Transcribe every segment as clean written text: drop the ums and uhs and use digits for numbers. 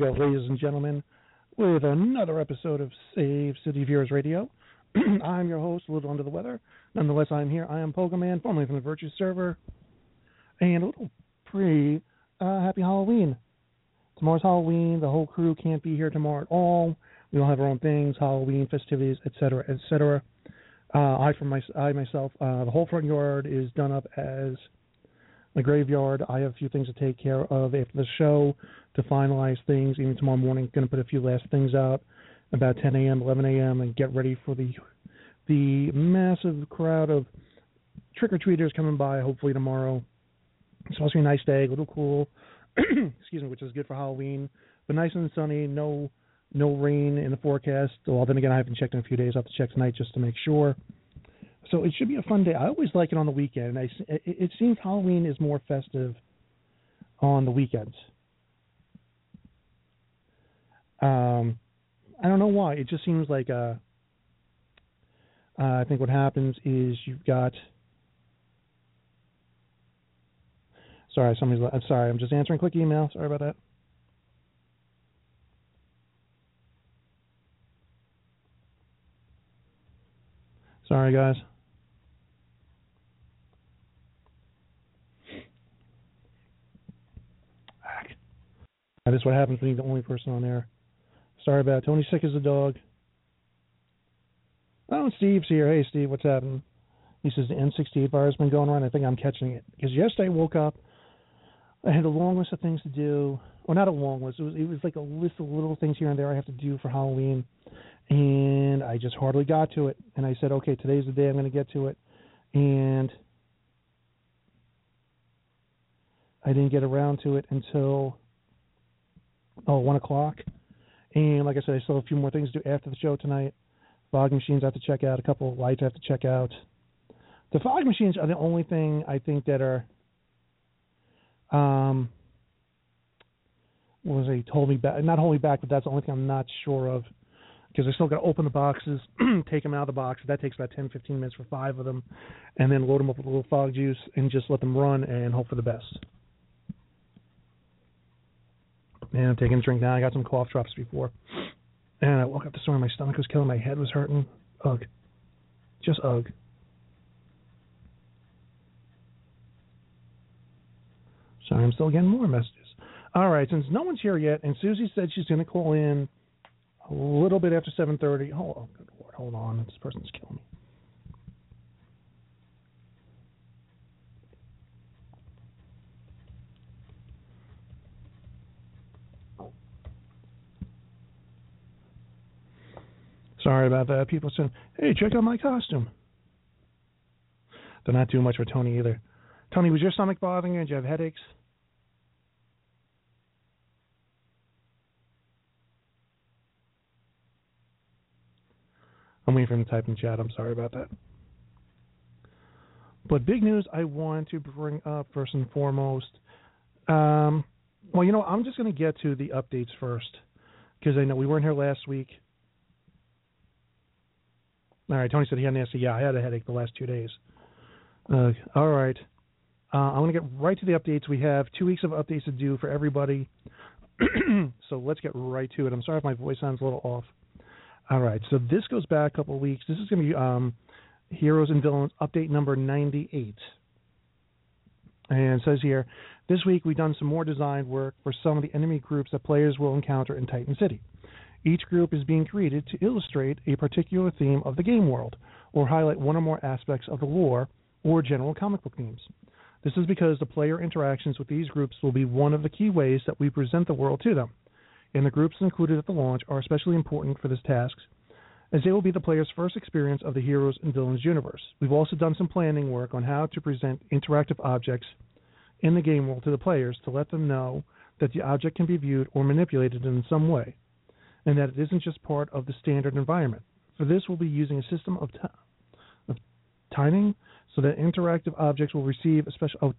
go, ladies and gentlemen, with another episode of Save City of Heroes Radio. I'm your host, a little under the weather. Nonetheless, I'm here. I am Pogoman, formerly from the Virtue server. And a little happy Halloween. Tomorrow's Halloween. The whole crew can't be here tomorrow at all. We all have our own things, Halloween festivities, etc., etc. Myself, the whole front yard is done up as a graveyard. I have a few things to take care of after the show to finalize things. Even tomorrow morning, going to put a few last things out about 10 a.m., 11 a.m., and get ready for the massive crowd of trick-or-treaters coming by, hopefully tomorrow. It's supposed to be a nice day, a little cool, excuse me, which is good for Halloween, but nice and sunny, no rain in the forecast. Well, then again, I haven't checked in a few days. I'll have to check tonight just to make sure. So it should be a fun day. I always like it on the weekend. It seems Halloween is more festive on the weekends. I don't know why. It just seems like I think what happens is you've got. Sorry, I'm sorry. I'm just answering a quick email. Sorry about that. Sorry, guys. That is what happens when you're the only person on there. Sorry about it. Tony's sick as a dog. Oh, Steve's here. Hey, Steve, what's happening? He says the N68 virus has been going around. I think I'm catching it. Because yesterday I woke up. I had a long list of things to do. Well, not a long list. It was like a list of little things here and there I have to do for Halloween. And I just hardly got to it. And I said, okay, today's the day I'm going to get to it. And I didn't get around to it until 1 o'clock. And like I said, I still have a few more things to do after the show tonight. Fog machines I have to check out. A couple of lights I have to check out. The fog machines are the only thing I think that are, hold me back? Not hold me back, but that's the only thing I'm not sure of. Because I still got to open the boxes, take them out of the box. That takes about 10, 15 minutes for 5 of them. And then load them up with a little fog juice and just let them run and hope for the best. And I'm taking a drink now. I got some cough drops before. And I woke up this morning. My stomach was killing. My head was hurting. Ugh. Just ugh. Sorry, I'm still getting more messages. All right, since no one's here yet, and Susie said she's going to call in a little bit after 7:30. Oh, good Lord. Hold on. This person's killing me. Sorry about that. People saying, hey, check out my costume. They're not doing much for Tony either. Tony, was your stomach bothering you? Did you have headaches? I'm waiting for him to type in chat. I'm sorry about that. But big news I want to bring up first and foremost. I'm just going to get to the updates first because I know we weren't here last week. All right, Tony said he had an answer. Yeah, I had a headache the last 2 days. All right. I'm going to get right to the updates. We have 2 weeks of updates to do for everybody. So let's get right to it. I'm sorry if my voice sounds a little off. All right, so this goes back a couple of weeks. This is going to be Heroes and Villains update number 98. And it says here, this week we've done some more design work for some of the enemy groups that players will encounter in Titan City. Each group is being created to illustrate a particular theme of the game world or highlight one or more aspects of the lore or general comic book themes. This is because the player interactions with these groups will be one of the key ways that we present the world to them. And the groups included at the launch are especially important for this task, as they will be the player's first experience of the Heroes and Villains universe. We've also done some planning work on how to present interactive objects in the game world to the players to let them know that the object can be viewed or manipulated in some way, and that it isn't just part of the standard environment. For this, we'll be using a system of timing so that interactive objects will receive a special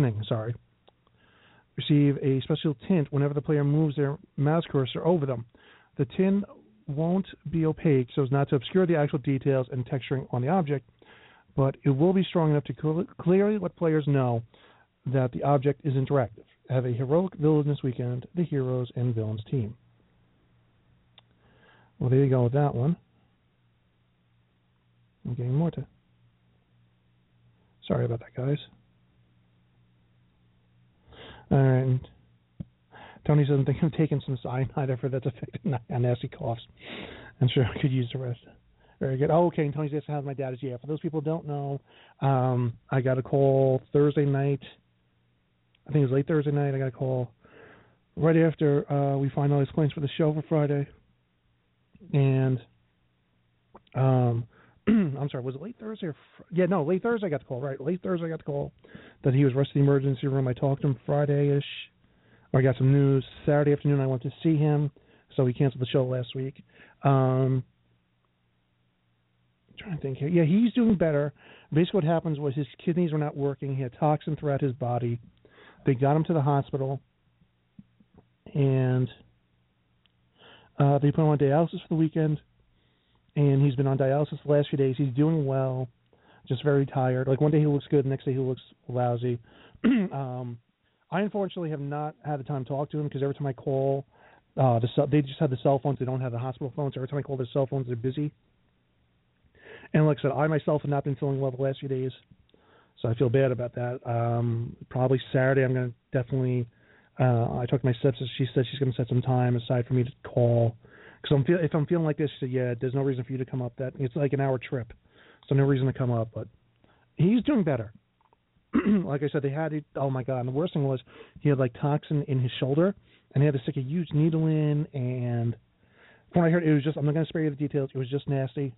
receive a special tint whenever the player moves their mouse cursor over them. The tint won't be opaque so as not to obscure the actual details and texturing on the object, but it will be strong enough to clearly let players know that the object is interactive. Have a heroic villainous weekend, the Heroes and Villains team. Well, there you go with that one. I'm getting more to. Sorry about that, guys. All right. Tony doesn't think I'm taking some cyanide for that's affected on nasty coughs. I'm sure I could use the rest. Very good. Oh, okay. And Tony's asking how my dad is. Yeah, for those people who don't know, I got a call Thursday night. I think it was late Thursday night. I got a call right after we finalized claims for the show for Friday. And I'm sorry, was it late Thursday or late Thursday I got the call, right. Late Thursday I got the call that he was rushed to the emergency room. I talked to him Friday-ish, or I got some news. Saturday afternoon I went to see him, so he canceled the show last week. I'm trying to think here. Yeah, he's doing better. Basically what happens was his kidneys were not working. He had toxin throughout his body. They got him to the hospital, and they put him on dialysis for the weekend. And he's been on dialysis the last few days. He's doing well, just very tired. Like one day he looks good, the next day he looks lousy. I unfortunately have not had the time to talk to him because every time I call, they just have the cell phones. They don't have the hospital phones. Every time I call their cell phones, they're busy. And like I said, I myself have not been feeling well the last few days, so I feel bad about that. Probably Saturday I'm going to definitely I talked to my stepsister. She said she's going to set some time aside for me to call. Because if I'm feeling like this, she said, yeah, there's no reason for you to come up. It's like an hour trip, so no reason to come up. But he's doing better. Like I said, they had it. Oh my God! And the worst thing was he had like toxin in his shoulder, and they had to stick a huge needle in. And from what I heard, it was just, I'm not going to spare you the details. It was just nasty.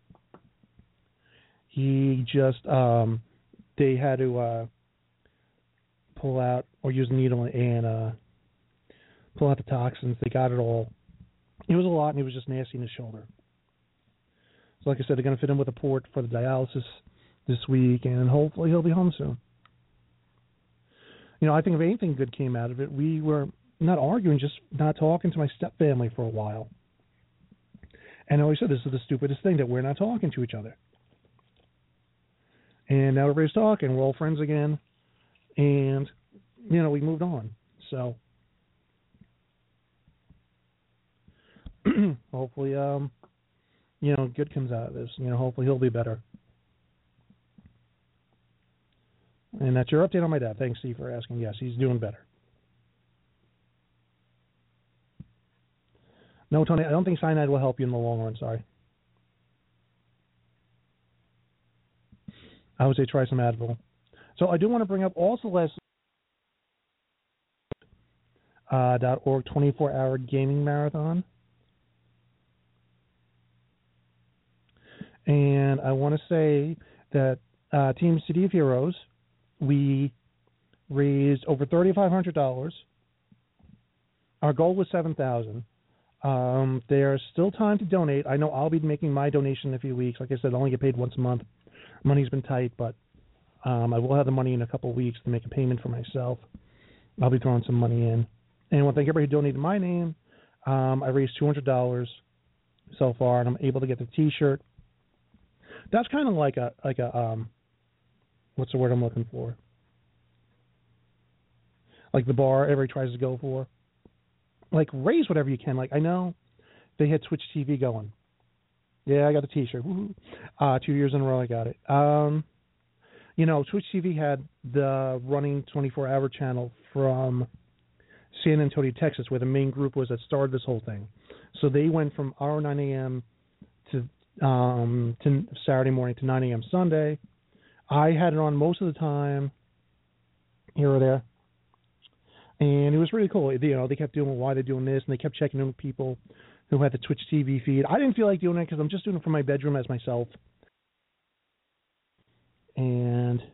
He just they had to pull out or use a needle and pull out the toxins. They got it all. It was a lot, and it was just nasty in his shoulder. So like I said, they're going to fit him with a port for the dialysis this week, and hopefully he'll be home soon. You know, I think if anything good came out of it, we were not arguing, just not talking to my stepfamily for a while. And I always said, this is the stupidest thing, that we're not talking to each other. And now everybody's talking. We're all friends again. And, you know, we moved on. So hopefully, you know, good comes out of this. You know, hopefully he'll be better. And that's your update on my dad. Thanks, Steve, for asking. Yes, he's doing better. No, Tony, I don't think cyanide will help you in the long run. Sorry. I would say try some Advil. So I do want to bring up also last .org 24-hour gaming marathon. And I want to say that Team City of Heroes, we raised over $3,500. Our goal was $7,000. There's still time to donate. I know I'll be making my donation in a few weeks. Like I said, I only get paid once a month. Money's been tight, but I will have the money in a couple of weeks to make a payment for myself. I'll be throwing some money in. And I want to thank everybody who donated my name. I raised $200 so far, and I'm able to get the T-shirt. That's kind of like a what's the word I'm looking for? Like the bar everybody tries to go for. Like, raise whatever you can. Like, I know they had Twitch TV going. Yeah, I got the T-shirt. 2 years in a row I got it. You know, Twitch TV had the running 24-hour channel from San Antonio, Texas, where the main group was that started this whole thing. So they went from our 9 a.m. to Saturday morning to 9 a.m. Sunday. I had it on most of the time, here or there. And it was really cool. You know, they kept doing why they're doing this, and they kept checking in with people who had the Twitch TV feed. I didn't feel like doing it because I'm just doing it from my bedroom as myself. And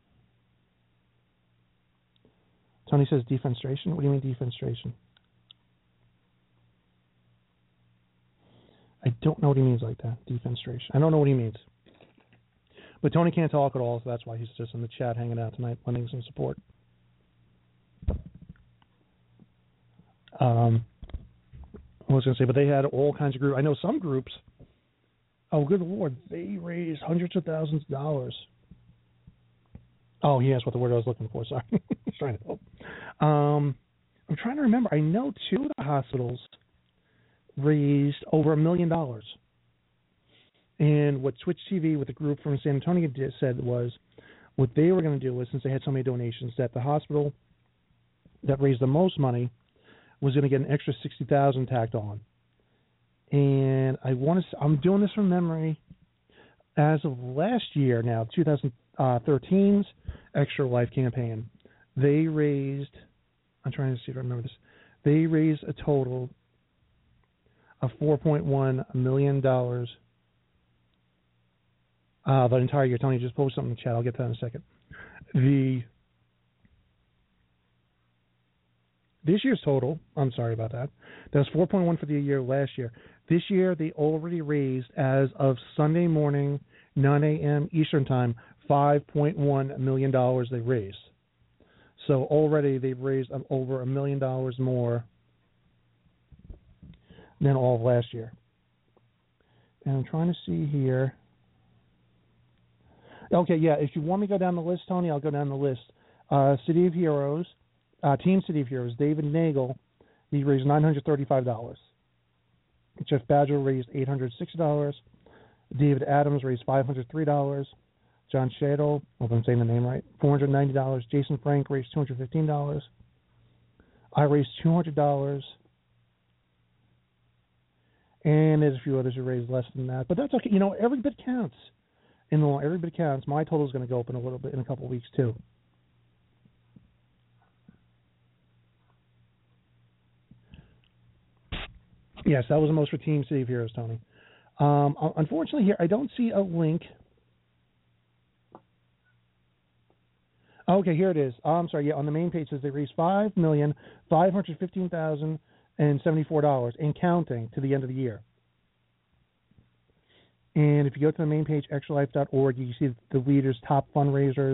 Tony says defenestration. What do you mean defenestration? I don't know what he means like that, defenestration. I don't know what he means. But Tony can't talk at all, so that's why he's just in the chat hanging out tonight, lending some support. I was going to say, but they had all kinds of groups. I know some groups, oh, good Lord, they raised hundreds of thousands of dollars. Oh, he asked what the word I was looking for. Sorry. He's trying to help. I'm trying to remember. I know two of the hospitals raised over $1 million. And what Twitch TV with a group from San Antonio said was what they were going to do was, since they had so many donations, that the hospital that raised the most money was going to get an extra $60,000 tacked on. And I'm doing this from memory. As of last year, now 2013's Extra Life campaign, they raised. I'm trying to see if I remember this. They raised a total of $4.1 million. The entire year. Tony, just post something in the chat. I'll get to that in a second. This year's total, I'm sorry about that. That was 4.1 for the year last year. This year, they already raised, as of Sunday morning, 9 a.m. Eastern Time, $5.1 million they raised. So already they've raised over $1 million more than all of last year. And I'm trying to see here. Okay, yeah, if you want me to go down the list, Tony, I'll go down the list. City of Heroes, Team City of Heroes, David Nagel, he raised $935. Jeff Badger raised $860. David Adams raised $503. John Shadle, I hope I'm saying the name right, $490. Jason Frank raised $215. I raised $200. And there's a few others who raised less than that. But that's okay. You know, every bit counts. Every bit counts. My total is going to go up in a little bit in a couple of weeks, too. Yes, that was the most for Team City of Heroes, Tony. Unfortunately, here I don't see a link. Okay, here it is. I'm sorry. Yeah, on the main page it says they raised $5,515,074 and counting to the end of the year. And if you go to the main page, extralife.org, you can see the leaders, top fundraisers,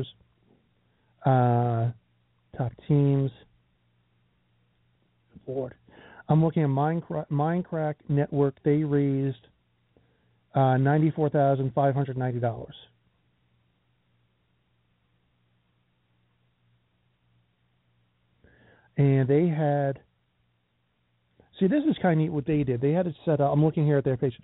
top teams. Lord. I'm looking at Mindcrack Network. They raised $94,590. And they had, see, this is kind of neat what they did. They had it set up. I'm looking here at their page.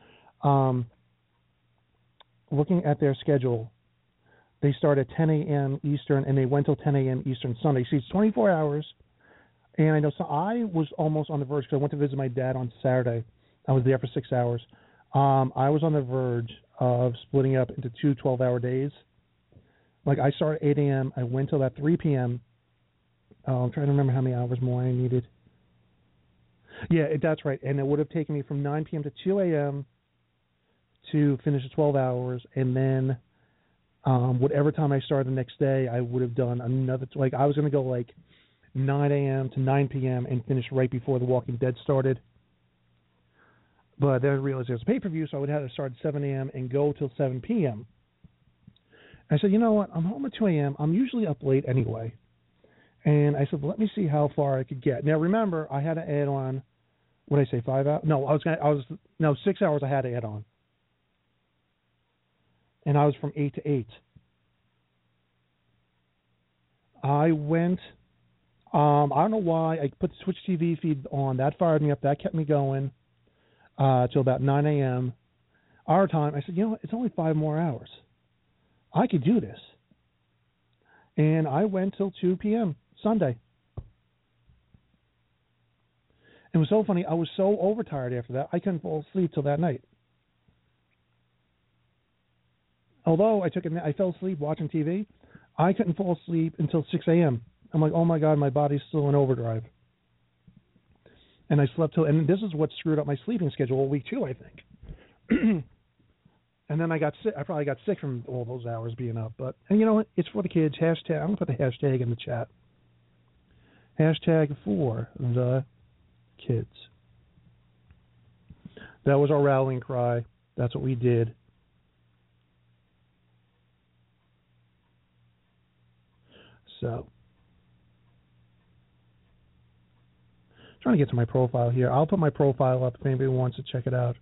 Looking at their schedule, they start at 10 a.m. Eastern, and they went till 10 a.m. Eastern Sunday. See, it's 24 hours. And I know, so I was almost on the verge, because I went to visit my dad on Saturday. I was there for 6 hours. I was on the verge of splitting up into 2 12-hour days. Like, I started at 8 a.m. I went till about 3 p.m. I'm trying to remember how many hours more I needed. Yeah, that's right. And it would have taken me from 9 p.m. to 2 a.m. to finish the 12 hours. And then whatever time I started the next day, I would have done another. Like, I was going to go like 9 a.m. to 9 p.m. and finish right before The Walking Dead started. But then I realized there was a pay-per-view, so I would have to start at 7 a.m. and go till 7 p.m. I said, you know what? I'm home at 2 a.m. I'm usually up late anyway. And I said, well, let me see how far I could get. Now, remember, I had to add on, what did I say, 5 hours? No, 6 hours I had to add on. And I was from 8 to 8. I went, I don't know why, I put the Twitch TV feed on. That fired me up. That kept me going till about 9 a.m. our time. I said, you know what, it's only 5 more hours. I could do this. And I went till 2 p.m. Sunday. It was so funny. I was so overtired after that, I couldn't fall asleep till that night. Although I fell asleep watching TV, I couldn't fall asleep until 6 a.m. I'm like, oh my God, my body's still in overdrive. And I slept till, and this is what screwed up my sleeping schedule all week too, I think. And then I got sick. I probably got sick from all those hours being up. But, and you know what? It's for the kids. Hashtag, I'm going to put the hashtag in the chat. Hashtag for the kids. That was our rallying cry. That's what we did. So, trying to get to my profile here. I'll put my profile up if anybody wants to check it out.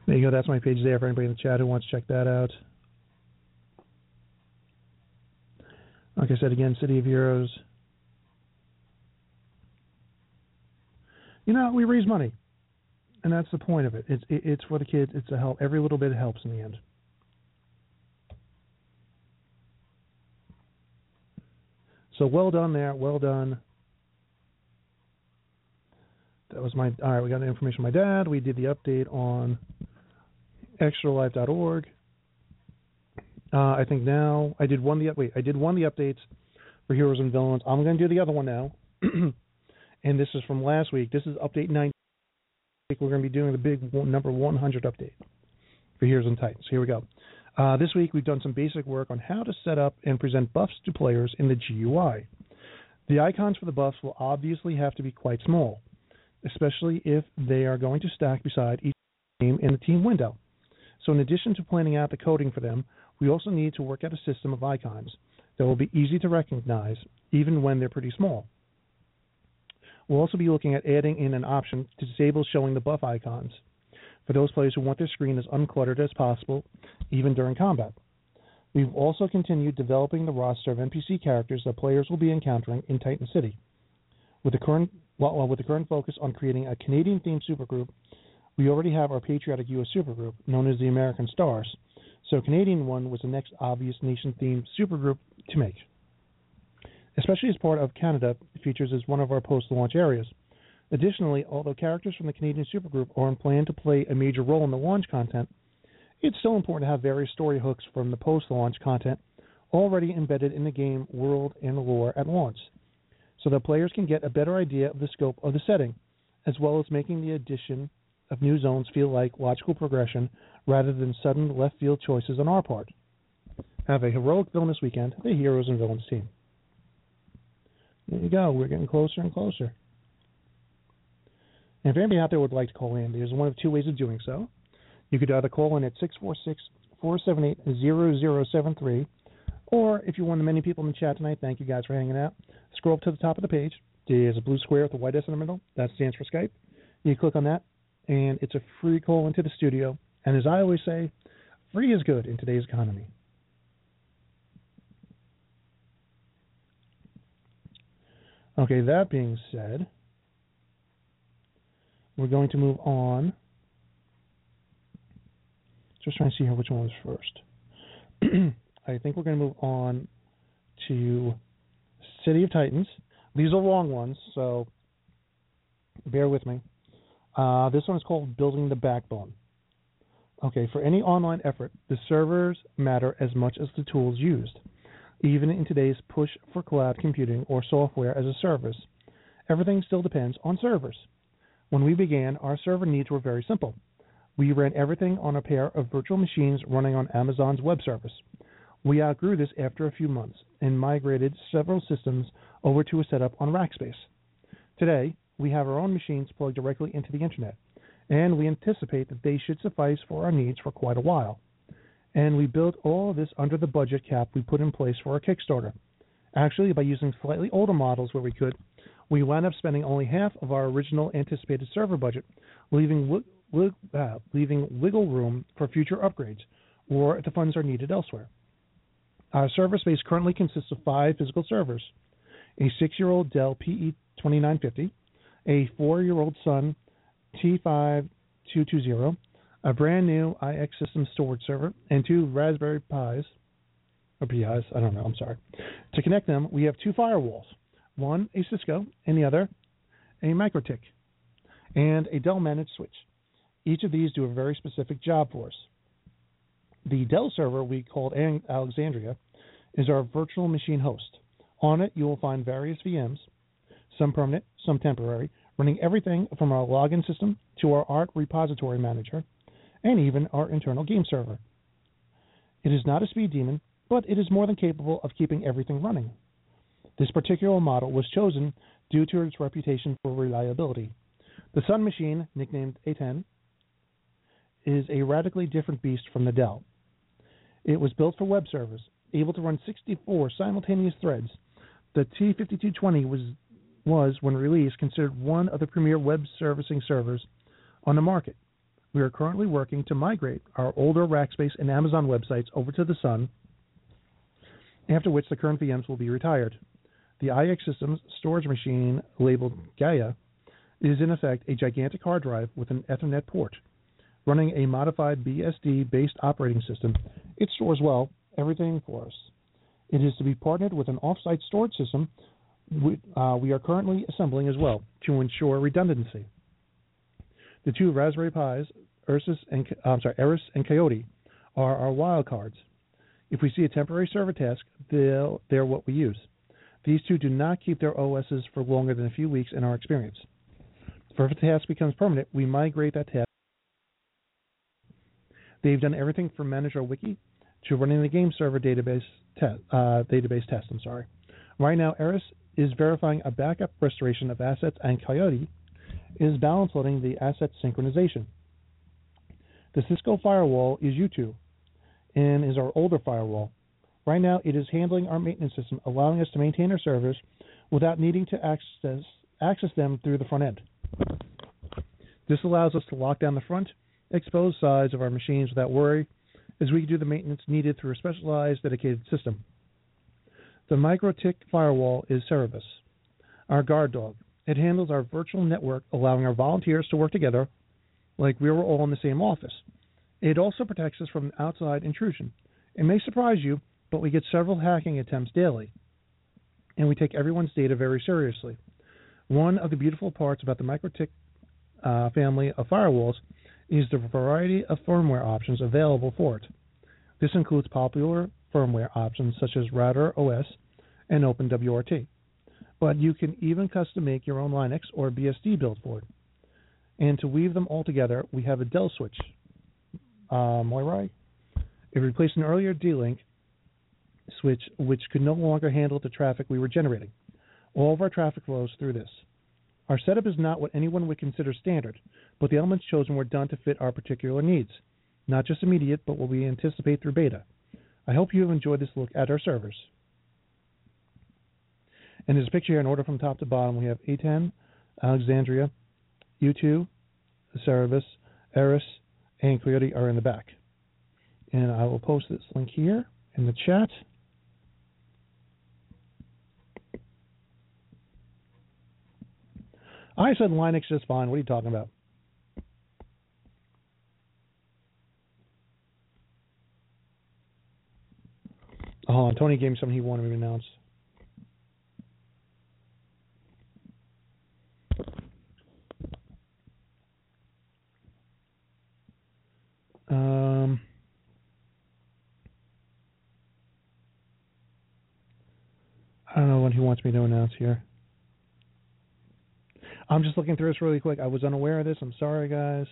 There you go. That's my page there for anybody in the chat who wants to check that out. Like I said again, City of Heroes. You know, we raise money, and that's the point of it. It's for the kids. It's a help. Every little bit helps in the end. So well done there. Well done. That was my. All right, we got the information from my dad. We did the update on extralife.org. I think now I did one of the updates for Heroes and Villains. I'm going to do the other one now, and this is from last week. This is update 90. We're going to be doing the big number 100 update for Heroes and Titans. Here we go. This week we've done some basic work on how to set up and present buffs to players in the GUI. The icons for the buffs will obviously have to be quite small, especially if they are going to stack beside each name in the team window. So in addition to planning out the coding for them, we also need to work out a system of icons that will be easy to recognize even when they're pretty small. We'll also be looking at adding in an option to disable showing the buff icons for those players who want their screen as uncluttered as possible, even during combat. We've also continued developing the roster of NPC characters that players will be encountering in Titan City. With the current focus on creating a Canadian-themed supergroup, we already have our patriotic U.S. supergroup, known as the American Stars, so a Canadian one was the next obvious nation-themed supergroup to make. Especially as part of Canada, it features as one of our post-launch areas. Additionally, although characters from the Canadian supergroup are on plan to play a major role in the launch content, it's still important to have various story hooks from the post-launch content already embedded in the game world and lore at launch, so that players can get a better idea of the scope of the setting, as well as making the addition of new zones feel like logical progression rather than sudden left-field choices on our part. Have a heroic villainous weekend, the Heroes and Villains team. There you go. We're getting closer and closer. And if anybody out there would like to call in, there's one of two ways of doing so. You could either call in at 646-478-0073, or if you're one of the many people in the chat tonight, thank you guys for hanging out. Scroll up to the top of the page. There's a blue square with a white S in the middle. That stands for Skype. You click on that, and it's a free call into the studio. And as I always say, free is good in today's economy. Okay, that being said, we're going to move on. Just trying to see here which one was first. I think we're going to move on to City of Titans. These are long ones, so bear with me. This one is called Building the Backbone. Okay, for any online effort, the servers matter as much as the tools used. Even in today's push for cloud computing or software as a service, everything still depends on servers. When we began, our server needs were very simple. We ran everything on a pair of virtual machines running on Amazon's web service. We outgrew this after a few months and migrated several systems over to a setup on Rackspace. Today, we have our own machines plugged directly into the internet, and we anticipate that they should suffice for our needs for quite a while. And we built all of this under the budget cap we put in place for our Kickstarter. Actually, by using slightly older models where we could, we wound up spending only half of our original anticipated server budget, leaving wiggle room for future upgrades, or if the funds are needed elsewhere. Our server space currently consists of 5 physical servers: a 6-year-old Dell PE2950, a 4-year-old Sun T5220, a brand new IX System storage server, and 2 Raspberry Pis, or PIs, I don't know, I'm sorry. To connect them, we have 2 firewalls, one a Cisco and the other a MikroTik, and a Dell managed switch. Each of these do a very specific job for us. The Dell server we called Alexandria is our virtual machine host. On it, you will find various VMs, some permanent, some temporary, running everything from our login system to our art repository manager, and even our internal game server. It is not a speed demon, but it is more than capable of keeping everything running. This particular model was chosen due to its reputation for reliability. The Sun machine, nicknamed A10, is a radically different beast from the Dell. It was built for web servers, able to run 64 simultaneous threads. The T5220 was, when released, considered one of the premier web servicing servers on the market. We are currently working to migrate our older Rackspace and Amazon websites over to the Sun, after which the current VMs will be retired. The IX Systems storage machine, labeled Gaia, is in effect a gigantic hard drive with an Ethernet port. Running a modified BSD-based operating system, it stores, well, everything for us. It is to be partnered with an off-site storage system we are currently assembling as well to ensure redundancy. The two Raspberry Pis, Eris and Coyote, are our wild cards. If we see a temporary server task, they're what we use. These two do not keep their OSs for longer than a few weeks in our experience. If a task becomes permanent, we migrate that task. They've done everything from manage our wiki to running the game server database test. Right now, Eris is verifying a backup restoration of assets, and Coyote is balance loading the asset synchronization. The Cisco firewall is U2 and is our older firewall. Right now, it is handling our maintenance system, allowing us to maintain our servers without needing to access them through the front end. This allows us to lock down the front, exposed sides of our machines without worry, as we can do the maintenance needed through a specialized, dedicated system. The MikroTik firewall is Cerebus, our guard dog. It handles our virtual network, allowing our volunteers to work together like we were all in the same office. It also protects us from outside intrusion. It may surprise you, but we get several hacking attempts daily, and we take everyone's data very seriously. One of the beautiful parts about the MikroTik family of firewalls is the variety of firmware options available for it. This includes popular firmware options such as Router OS and OpenWRT. But you can even custom make your own Linux or BSD build for it. And to weave them all together, we have a Dell switch. Moirai? It replaced an earlier D-Link switch which could no longer handle the traffic we were generating. All of our traffic flows through this. Our setup is not what anyone would consider standard, but the elements chosen were done to fit our particular needs, not just immediate, but what we anticipate through beta. I hope you have enjoyed this look at our servers. And there's a picture here in order from top to bottom. We have A10, Alexandria, U2, Cerebus, Eris, and Coyote are in the back. And I will post this link here in the chat. I said Linux just fine. What are you talking about? Oh, Tony gave me something he wanted me to announce. I don't know what he wants me to announce here. I'm just looking through this really quick. I was unaware of this. I'm sorry, guys.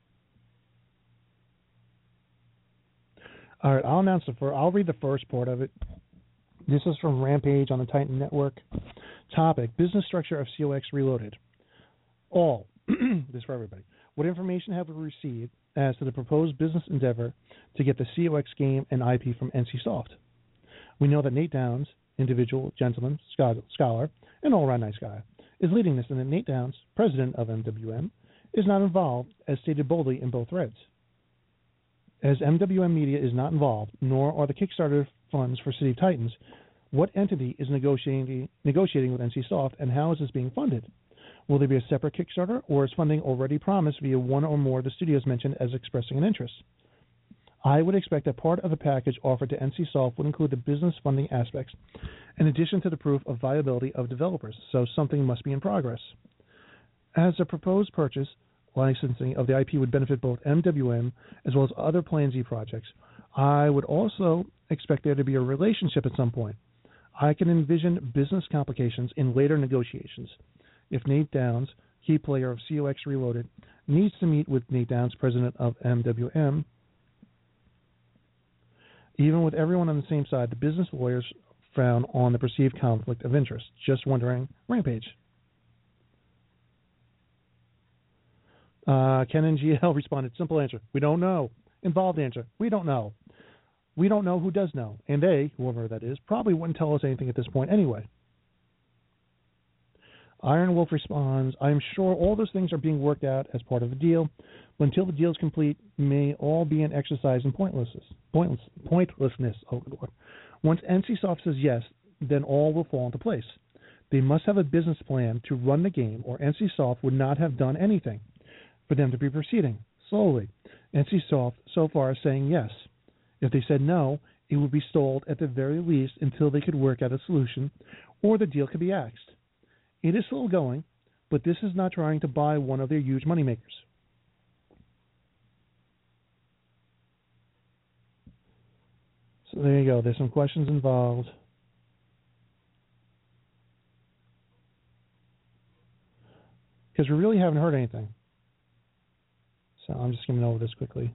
All right, I'll read the first part of it. This is from Rampage on the Titan Network. Topic: Business structure of COX Reloaded. All. This is for everybody. What information have we received as to the proposed business endeavor to get the COX game and IP from NCSoft? We know that Nate Downs, individual, gentleman, scholar, and all-around nice guy, is leading this, and that Nate Downs, president of MWM, is not involved, as stated boldly in both threads. As MWM Media is not involved, nor are the Kickstarter funds for City of Titans, what entity is negotiating with NCSoft, and how is this being funded? Will there be a separate Kickstarter, or is funding already promised via one or more of the studios mentioned as expressing an interest? I would expect that part of the package offered to NCSoft would include the business funding aspects, in addition to the proof of viability of developers, so something must be in progress. As a proposed purchase, licensing of the IP would benefit both MWM as well as other Plan Z projects. I would also expect there to be a relationship at some point. I can envision business complications in later negotiations. If Nate Downs, key player of COX Reloaded, needs to meet with Nate Downs, president of MWM, even with everyone on the same side, the business lawyers frown on the perceived conflict of interest. Just wondering. Rampage. Ken and GL responded, simple answer, we don't know. Involved answer, we don't know. We don't know who does know. And they, whoever that is, probably wouldn't tell us anything at this point anyway. Iron Wolf responds, I am sure all those things are being worked out as part of the deal, but until the deal is complete, may all be an exercise in pointlessness. Oh, good Lord. Once NCSoft says yes, then all will fall into place. They must have a business plan to run the game, or NCSoft would not have done anything for them to be proceeding slowly. NCSoft so far is saying yes. If they said no, it would be stalled at the very least until they could work out a solution, or the deal could be axed. It is still going, but this is not trying to buy one of their huge moneymakers. So there you go. There's some questions involved. Because we really haven't heard anything. So I'm just skimming over this quickly.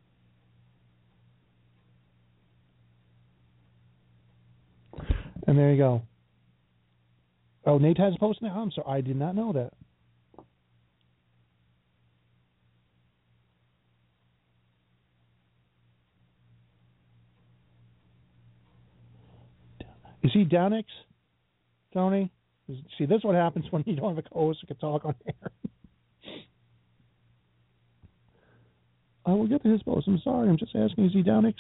And there you go. Oh, Nate has a post now? I'm sorry. I did not know that. You see Downix, Tony? See, this is what happens when you don't have a co-host who can talk on air. I will get to his post. I'm sorry. I'm just asking, is he Downix?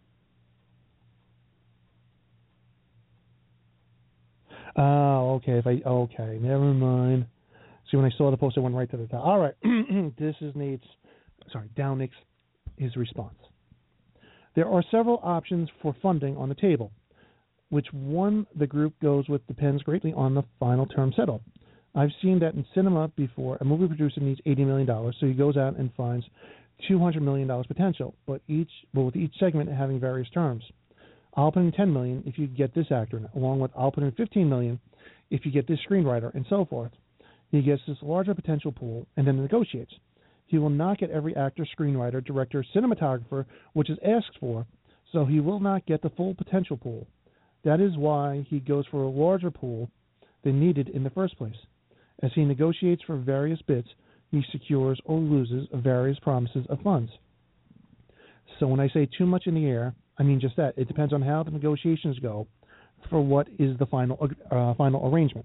Oh, okay. Okay, never mind. See, when I saw the post, I went right to the top. All right. This is Downix, his response. There are several options for funding on the table. Which one the group goes with depends greatly on the final term settled. I've seen that in cinema before. A movie producer needs $80 million, so he goes out and finds $200 million potential, but with each segment having various terms. I'll put in $10 million if you get this actor in it, along with I'll put in $15 million if you get this screenwriter, and so forth. He gets this larger potential pool and then negotiates. He will not get every actor, screenwriter, director, cinematographer, which is asked for, so he will not get the full potential pool. That is why he goes for a larger pool than needed in the first place. As he negotiates for various bits, he secures or loses various promises of funds. So when I say too much in the air, I mean just that. It depends on how the negotiations go for what is the final arrangement.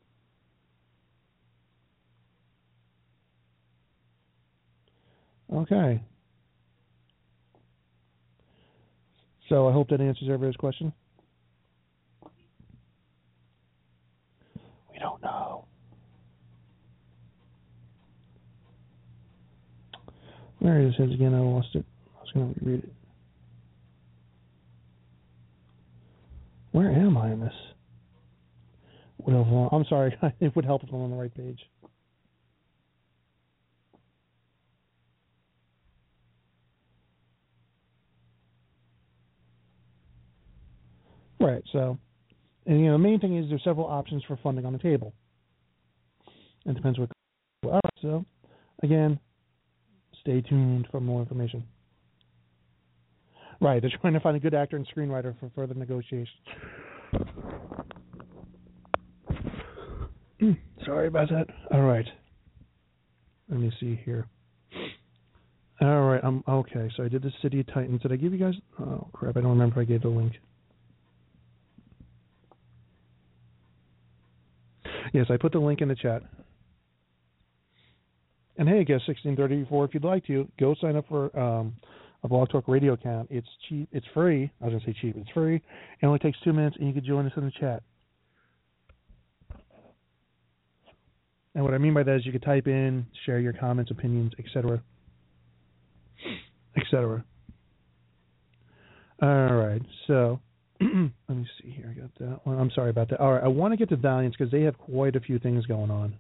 Okay. So I hope that answers everybody's question. We don't know. There it is again. I lost it. I was going to reread it. Where am I in this? I'm sorry. It would help if I'm on the right page. Right. So, and the main thing is there's several options for funding on the table. It depends what. All right. So, again, stay tuned for more information. Right. They're trying to find a good actor and screenwriter for further negotiations. Sorry about that. All right. Let me see here. All right. Okay. So I did the City of Titans. Did I give you guys? Oh crap! I don't remember if I gave the link. Yes, I put the link in the chat. And hey, guest 1634, if you'd like to, go sign up for a Blog Talk Radio account. It's cheap. It's free. I was going to say cheap. It's free. It only takes 2 minutes, and you can join us in the chat. And what I mean by that is you can type in, share your comments, opinions, etc., etc. All right. So let me see here. I got that one. I'm sorry about that. All right. I want to get to Valiance because they have quite a few things going on.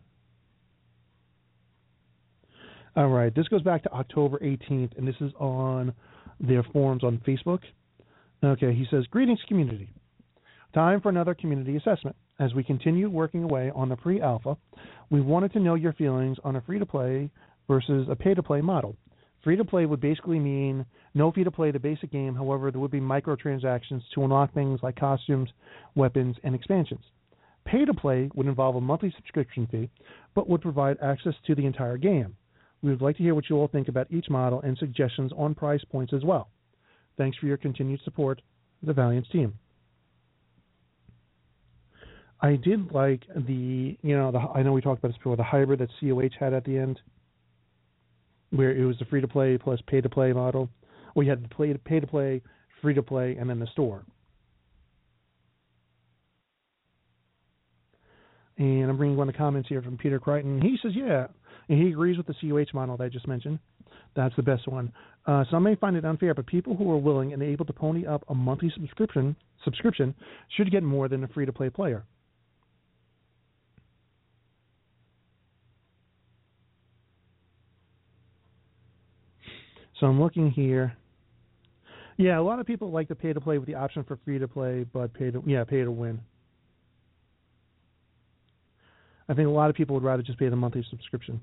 All right. This goes back to October 18th, and this is on their forums on Facebook. Okay. He says, "Greetings, community. Time for another community assessment. As we continue working away on the pre-alpha, we wanted to know your feelings on a free-to-play versus a pay-to-play model. Free-to-play would basically mean no fee to play the basic game. However, there would be microtransactions to unlock things like costumes, weapons, and expansions. Pay-to-play would involve a monthly subscription fee, but would provide access to the entire game. We would like to hear what you all think about each model and suggestions on price points as well. Thanks for your continued support of the Valiance team." I did like I know we talked about this before, the hybrid that COH had at the end, where it was the free-to-play plus pay-to-play model. Well, you had the pay-to-play, free-to-play, and then the store. And I'm bringing one of the comments here from Peter Crichton. He says, yeah, and he agrees with the COH model that I just mentioned. That's the best one. Some may find it unfair, but people who are willing and able to pony up a monthly subscription should get more than a free-to-play player. So I'm looking here. Yeah, a lot of people like the pay-to-play with the option for free-to-play, but pay to win. I think a lot of people would rather just pay the monthly subscription.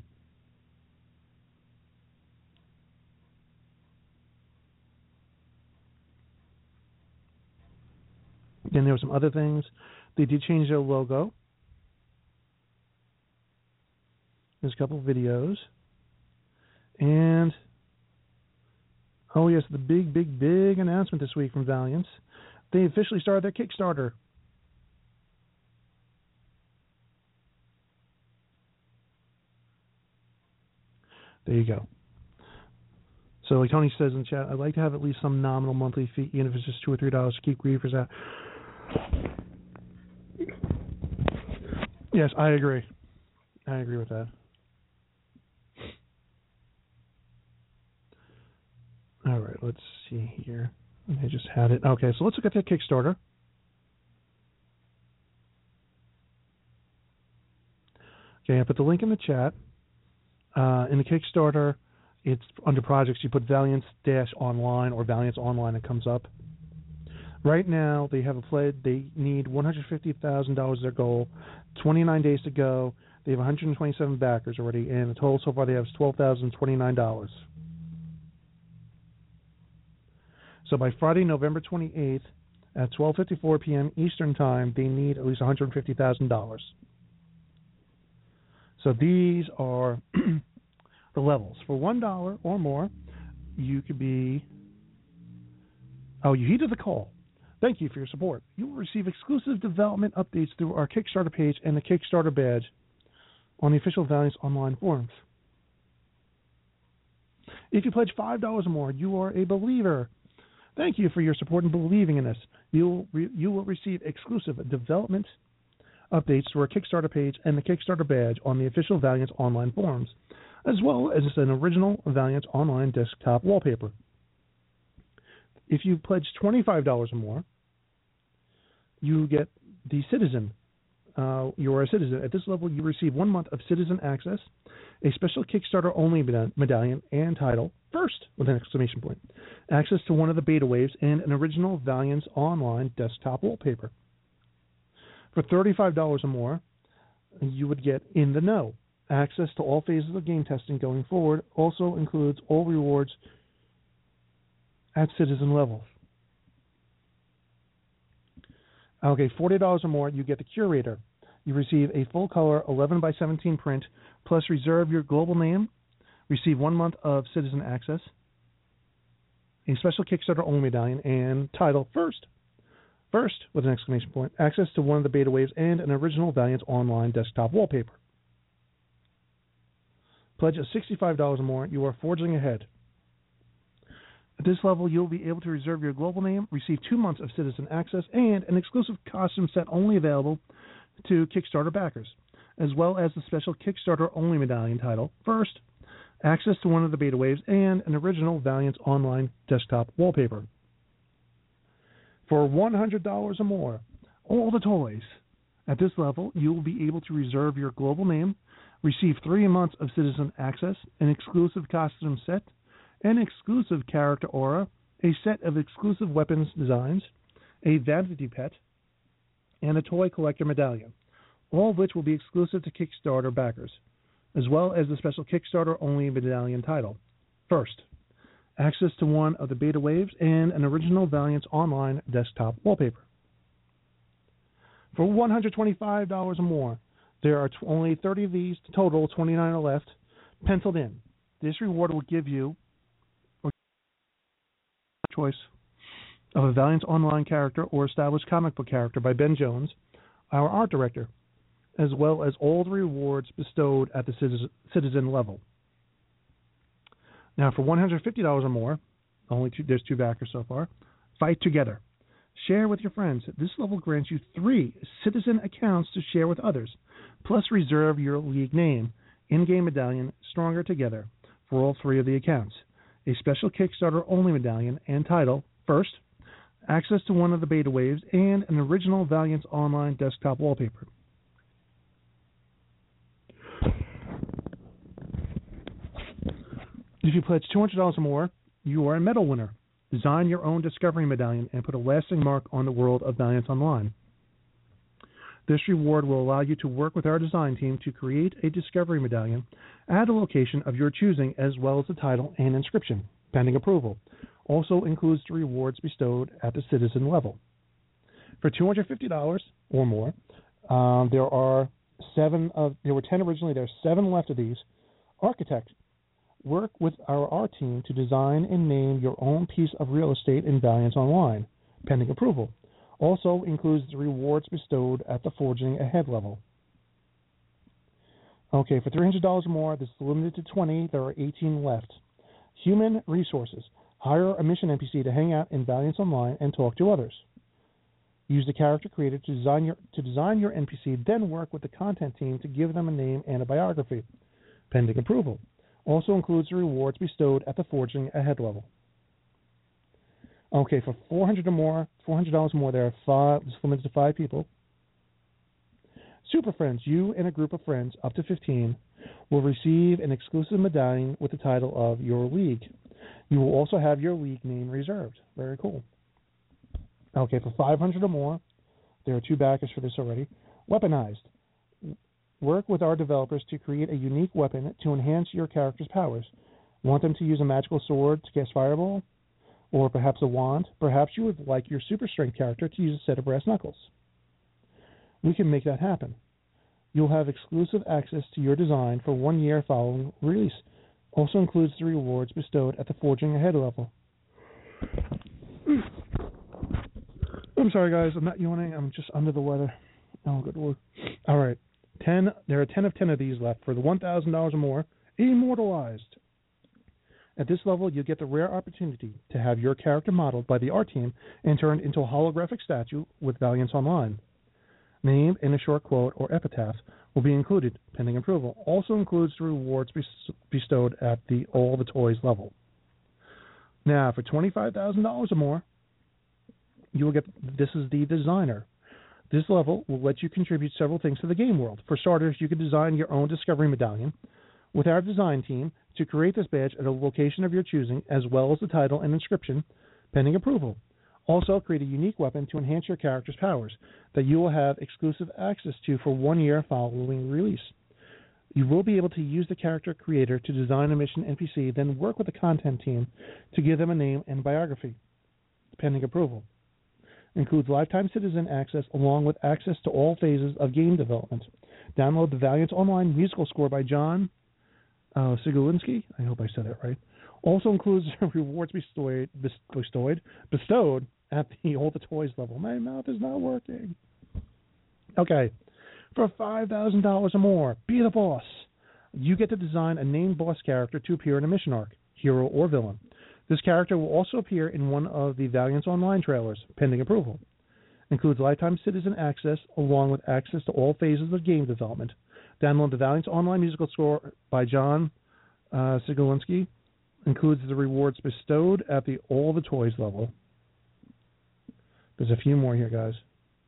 Then there were some other things. They did change their logo. There's a couple of videos. And, oh yes, the big announcement this week from Valiant. They officially started their Kickstarter. There you go. So like Tony says in the chat, I'd like to have at least some nominal monthly fee, even if it's just $2 or $3 to keep griefers out. Yes, I agree. I agree with that. All right, let's see here. I just had it. Okay, so let's look at that Kickstarter. Okay, I put the link in the chat. In the Kickstarter, it's under projects. You put Valiance-Online or Valiance Online, it comes up. Right now, they have a pledge. They need $150,000 as their goal. 29 days to go. They have 127 backers already, and the total so far they have is $12,029. So by Friday, November 28th, at 12:54 p.m. Eastern Time, they need at least $150,000. So these are the levels. For $1 or more, you could be... Oh, you heeded the call. Thank you for your support. You will receive exclusive development updates through our Kickstarter page and the Kickstarter badge on the official Valiance Online forums. If you pledge $5 or more, you are a believer. Thank you for your support and believing in us. You will receive exclusive development updates through our Kickstarter page and the Kickstarter badge on the official Valiance Online forums, as well as an original Valiance Online desktop wallpaper. If you pledge $25 or more, you get the Citizen. You are a citizen. At this level, you receive 1 month of Citizen access, a special Kickstarter-only medallion and title, First, with an exclamation point, access to one of the beta waves, and an original Valiance Online desktop wallpaper. For $35 or more, you would get In the Know. Access to all phases of game testing going forward, also includes all rewards at Citizen level. Okay, $40 or more, you get the Curator. You receive a full-color 11 by 17 print, plus reserve your global name, receive 1 month of Citizen access, a special Kickstarter-only medallion, and title First, with an exclamation point, access to one of the beta waves, and an original Valiance Online desktop wallpaper. Pledge of $65 or more, you are forging ahead. At this level, you'll be able to reserve your global name, receive 2 months of Citizen access, and an exclusive costume set only available to Kickstarter backers, as well as the special Kickstarter-only medallion title, First, access to one of the beta waves, and an original Valiance Online desktop wallpaper. For $100 or more, all the toys. At this level, you will be able to reserve your global name, receive 3 months of Citizen access, an exclusive costume set, an exclusive character aura, a set of exclusive weapons designs, a vanity pet, and a toy collector medallion, all of which will be exclusive to Kickstarter backers, as well as the special Kickstarter-only medallion title, First, access to one of the beta waves, and an original Valiance Online desktop wallpaper. For $125 or more, there are only 30 of these, total 29 are left, penciled in. This reward will give you choice of a Valiance Online character or established comic book character by Ben Jones, our art director, as well as all the rewards bestowed at the citizen level. Now, for $150 or more, there's two backers so far, Fight Together. Share with your friends. This level grants you 3 citizen accounts to share with others, plus reserve your league name, in-game medallion, Stronger Together, for all 3 of the accounts. A special Kickstarter-only medallion and title, first, access to one of the beta waves, and an original Valiance Online desktop wallpaper. If you pledge $200 or more, you are a medal winner. Design your own Discovery medallion and put a lasting mark on the world of Valiance Online. This reward will allow you to work with our design team to create a Discovery medallion at a location of your choosing, as well as the title and inscription, pending approval. Also includes the rewards bestowed at the citizen level. For $250 or more, there were 10 originally. There are 7 left of these. Architect. Work with our art team to design and name your own piece of real estate in Valiance Online, pending approval. Also includes the rewards bestowed at the Forging Ahead level. Okay, for $300 or more, this is limited to 20. There are 18 left. Human Resources. Hire a mission NPC to hang out in Valiance Online and talk to others. Use the character creator to design your NPC, then work with the content team to give them a name and a biography, pending approval. Also includes the rewards bestowed at the Forging Ahead level. Okay, for $400 or more, there are 5. This is limited to 5 people. Super Friends. You and a group of friends, up to 15, will receive an exclusive medallion with the title of Your League. You will also have your league name reserved. Very cool. Okay, for $500 or more, there are 2 backers for this already. Weaponized. Work with our developers to create a unique weapon to enhance your character's powers. Want them to use a magical sword to cast Fireball? Or perhaps a wand? Perhaps you would like your super strength character to use a set of brass knuckles. We can make that happen. You'll have exclusive access to your design for 1 year following release. Also includes the rewards bestowed at the Forging Ahead level. I'm sorry, guys. I'm not yawning. I'm just under the weather. Oh, good Lord. All right. There are 10 of 10 of these left. For the $1,000 or more, Immortalized. At this level, you get the rare opportunity to have your character modeled by the art team and turned into a holographic statue with Valiance Online. Name and a short quote or epitaph will be included, pending approval. Also includes the rewards bestowed at the All the Toys level. Now, for $25,000 or more, you will get, this is the Designer. This level will let you contribute several things to the game world. For starters, you can design your own Discovery medallion with our design team to create this badge at a location of your choosing, as well as the title and inscription, pending approval. Also, create a unique weapon to enhance your character's powers that you will have exclusive access to for 1 year following release. You will be able to use the character creator to design a mission NPC, then work with the content team to give them a name and biography, pending approval. Includes lifetime citizen access along with access to all phases of game development. Download the Valiance Online musical score by John Sigulinski. I hope I said that right. Also includes rewards bestowed at the All the Toys level. My mouth is not working. Okay. For $5,000 or more, be the boss. You get to design a named boss character to appear in a mission arc, hero or villain. This character will also appear in one of the Valiance Online trailers, pending approval. Includes lifetime citizen access along with access to all phases of game development. Download the Valiance Online musical score by John Sigulinski. Includes the rewards bestowed at the All the Toys level. There's a few more here, guys.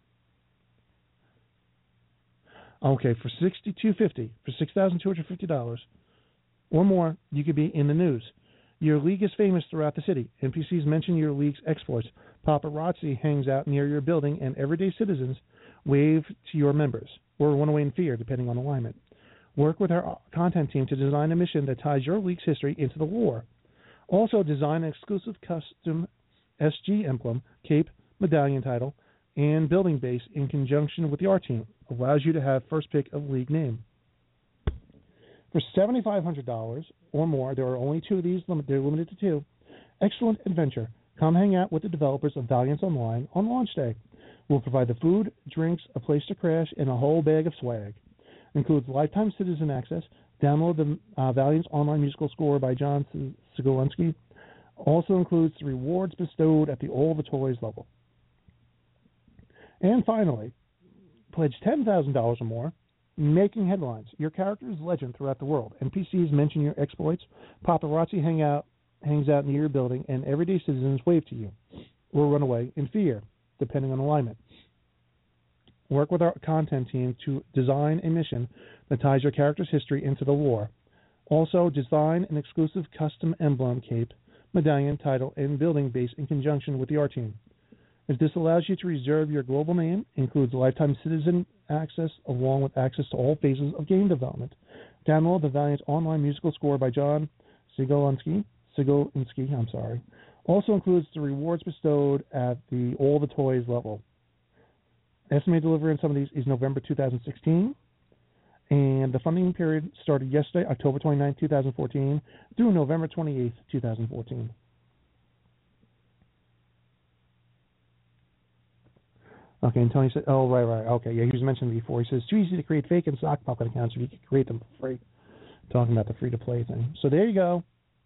Okay, for $6,250, for $6,250 or more, you could be in the news. Your league is famous throughout the city. NPCs mention your league's exploits. Paparazzi hangs out near your building, and everyday citizens wave to your members or run away in fear, depending on alignment. Work with our content team to design a mission that ties your league's history into the lore. Also, design an exclusive custom SG emblem, cape, medallion title, and building base in conjunction with the art team. Allows you to have first pick of league name. For $7,500 or more, there are only 2 of these. They're limited to 2. Excellent Adventure. Come hang out with the developers of Valiant Online on launch day. We'll provide the food, drinks, a place to crash, and a whole bag of swag. Includes lifetime citizen access. Download the Valiant Online musical score by John Sigolinsky. Also includes the rewards bestowed at the All the Toys level. And finally, pledge $10,000 or more, making headlines. Your character is legend throughout the world. NPCs mention your exploits. Paparazzi hangs out near your building, and everyday citizens wave to you or run away in fear, depending on alignment. Work with our content team to design a mission that ties your character's history into the lore. Also, design an exclusive custom emblem, cape, medallion, title, and building base in conjunction with the art team. If this allows you to reserve your global name, includes lifetime citizen access along with access to all phases of game development. Download the Valiant Online musical score by John Sigolinsky. Also includes the rewards bestowed at the All the Toys level. Estimated delivery on some of these is November 2016, and the funding period started yesterday, October 29, 2014, through November 28, 2014. Okay, and Tony said, oh, right, okay, yeah, he was mentioning before. He says, it's too easy to create fake and sock puppet accounts if you can create them for free. Talking about the free-to-play thing. So there you go.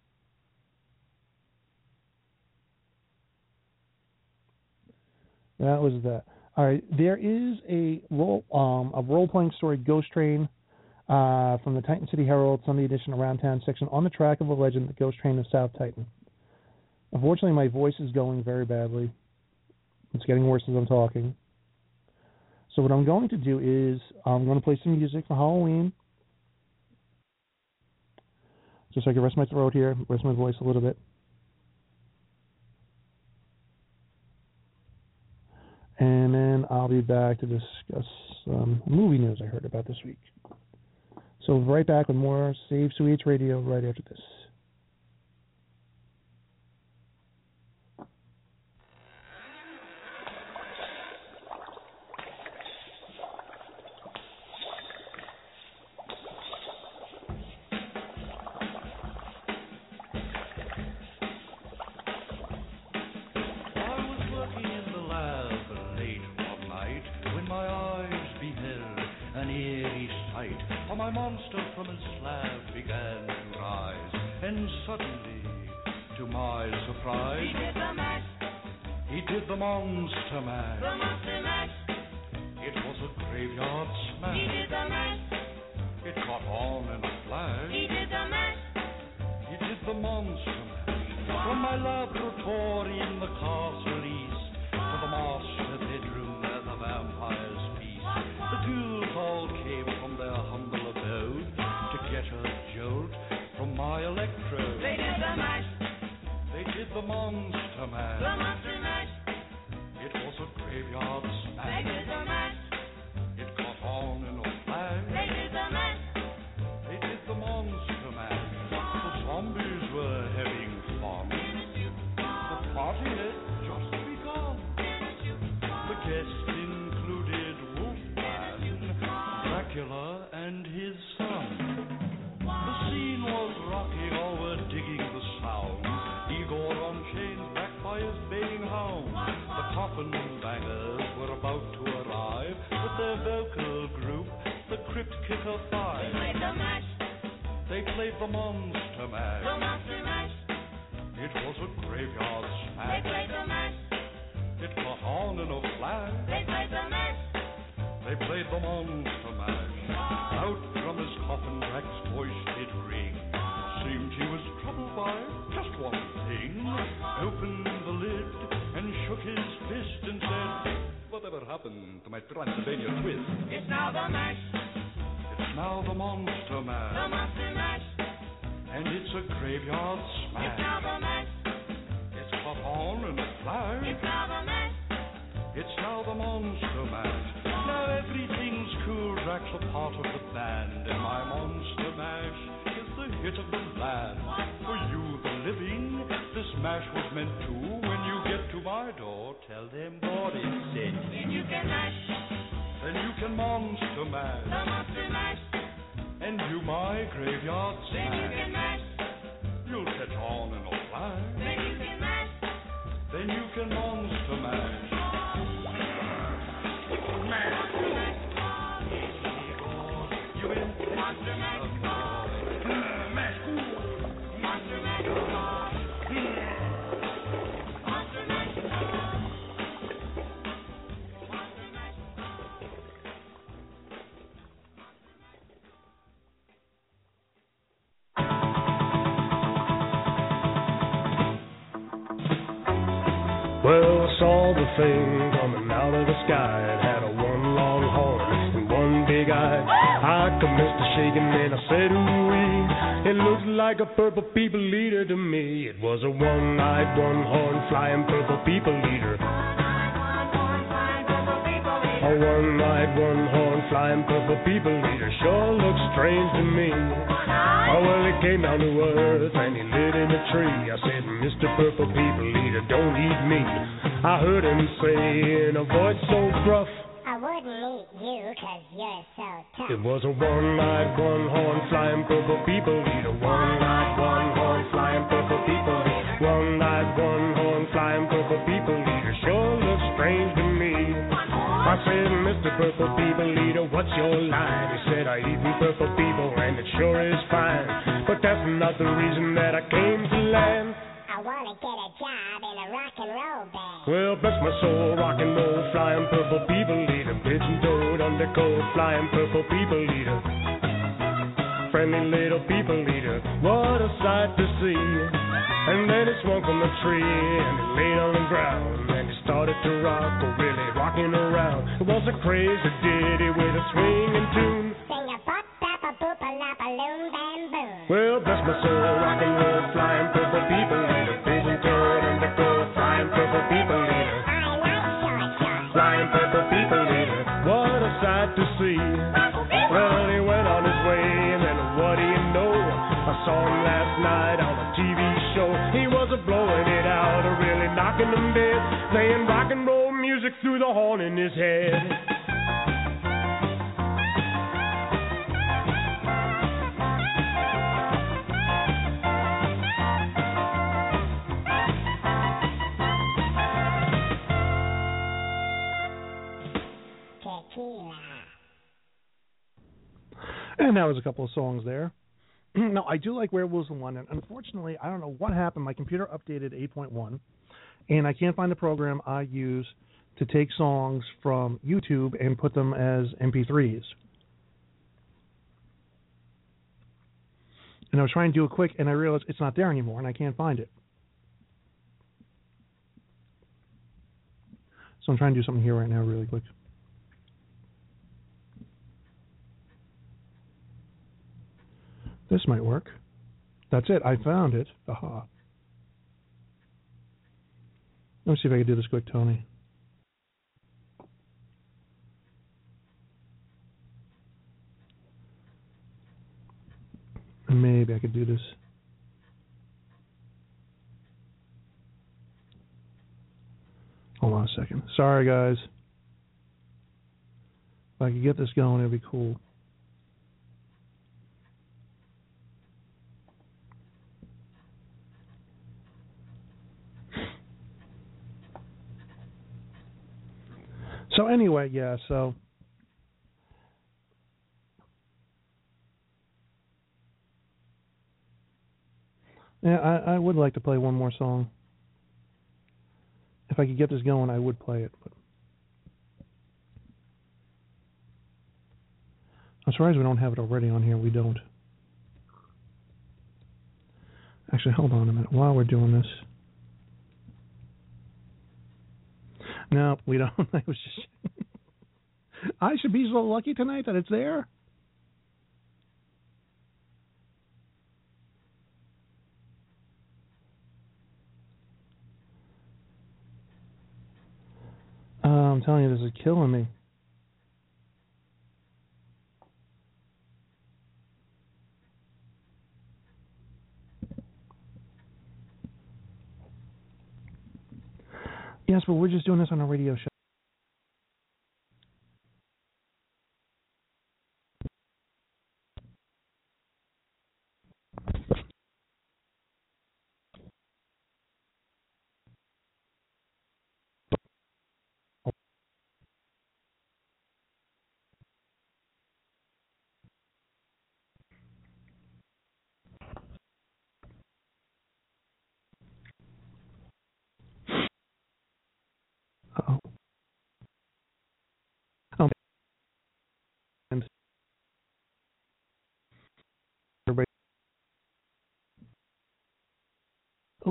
That was that. All right, there is a role-playing story, Ghost Train, from the Titan City Herald, Sunday edition, Around Town section, on the track of a legend, the Ghost Train of South Titan. Unfortunately, my voice is going very badly. It's getting worse as I'm talking. So what I'm going to do is I'm going to play some music for Halloween, just so I can rest my throat here, rest my voice a little bit. And then I'll be back to discuss movie news I heard about this week. So right back with more Save Sweets Radio right after this. My monster from his slab began to rise, and suddenly, to my surprise, he did the mash. He did the monster mash. The monster mash. It was a graveyard smash. He did the mash. It caught on in a flash. He did the mash. He did the monster mash. From my laboratory in the castle east to the master bedroom where the vampires feast, the ghouls all came from their humble abode to get a jolt from my electrode. They did the mash. They did the monster mash. The monster mash. It was a graveyard smash. They did the mash. It caught on in a flash. They did the mash. They did the monster mash. The zombies were having fun. The party had just begun. The guests included Wolfman, Dracula, and his son. The scene was rocking, all were digging the sound. Igor on chains, backed by his baying hound. The coffin bangers were about to arrive with their vocal group, the Crypt Kicker Five. They played the mash. They played the monster mash. The monster mash. It was a graveyard They smash. played the mash. It caught on in a flash. They played the mash. They played the monster mash. Out from his coffin, Drac's voice did ring. Seemed he was troubled by just one thing. Opened the lid and shook his fist and said, whatever happened to my Transylvania twist? It's now the mash. It's now the monster The mash. monster mash. And it's a graveyard It's smash. now the mash. It's caught on in a flash. It's now the mash. It's now the monster mash. Now everything's cool, Drac's a part of the band, and my monster mash is the hit of the land. For you, the living, this mash was meant to. When you get to my door, tell them what it said. Then you can mash. Then you can monster mash, The monster mash. and do my graveyard Then you can smash. mash. You'll catch on in a flash. Then you can mash. and you can monster mash. Mash. You in monster mash. Mash. Monster mash. Monster mash. Well, I saw the thing coming out of the sky. It had a one long horn and one big eye. I commenced to shaking and I said, ooh-wee. It looks like a purple people eater to me. It was a one-eyed, one-horn flying purple people eater. A one-eyed, one-horn flying purple people eater sure looks strange to me. Oh, well, he came down to earth and he lit in a tree. I said, Mr. Purple People Eater, don't eat me. I heard him say in a voice so gruff, I wouldn't eat you 'cause you're so tough. it was a one-eyed, one-horn flying purple people eater. One-eyed, one-horn flying purple people eater. One-eyed, one-horn flying purple people eater sure looks strange to me. I said, Mr. Purple People Eater, what's your line? He said, I eat purple people and it sure is fine. But that's not the reason that I came to land. I wanna get a job in a rock and roll band. Well, bless my soul, rock and roll, flying purple people eater. Pigeon-toed, undercoat, flying purple people eater. Friendly little people eater, what a sight to see. And then he swung from the tree and he laid on the ground. And he started to rock, really rocking around. It was a crazy ditty with a swinging tune. Sing a bop, bap, a boop, a lop, a loom, bam, boom. Well, bless my soul, rock and roll, flying purple people eater. Pigeon-toed, undercoat, flying purple people eater. I like short shorts. Flying purple people eater, what a sight to see. Well, he went on his way, and then what do you know? I saw him last night on a TV show. He was blowing it out, really knocking them dead, playing rock and roll music through the horn in his head. And that was a couple of songs there. Now, I do like Werewolves in London. Unfortunately, I don't know what happened. My computer updated 8.1, and I can't find the program I use to take songs from YouTube and put them as MP3s. And I was trying to do it quick, and I realized it's not there anymore, and I can't find it. So I'm trying to do something here right now really quick. This might work. That's it. I found it. Aha. Let me see if I can do this quick, Tony. Maybe I could do this. Hold on a second. Sorry, guys. If I could get this going, it'd be cool. So anyway, yeah, so yeah, I would like to play one more song. If I could get this going, I would play it, but I'm surprised we don't have it already on here. We don't. Actually, hold on a minute. While we're doing this. No, we don't. I was just. I should be so lucky tonight that it's there. I'm telling you, this is killing me. Yes, but we're just doing this on a radio show.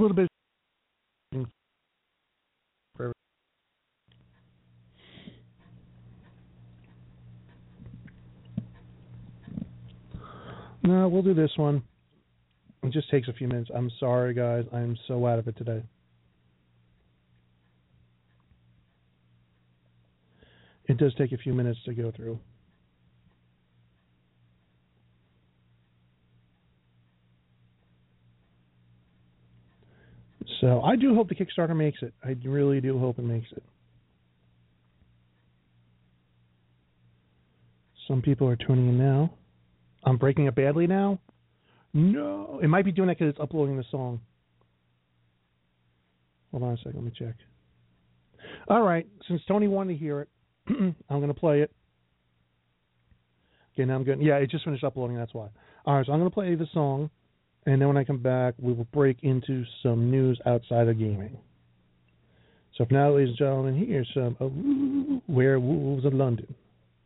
little bit. No, we'll do this one. It just takes a few minutes. I'm sorry, guys. I'm so out of it today. It does take a few minutes to go through. So I do hope the Kickstarter makes it. I really do hope it makes it. Some people are tuning in now. I'm breaking up badly now? No. It might be doing that because it's uploading the song. Hold on a second. Let me check. All right. Since Tony wanted to hear it, I'm going to play it. Okay, now I'm good. Yeah, it just finished uploading. That's why. All right, so I'm going to play the song. And then when I come back, we will break into some news outside of gaming. So for now, ladies and gentlemen, here's some Werewolves of London.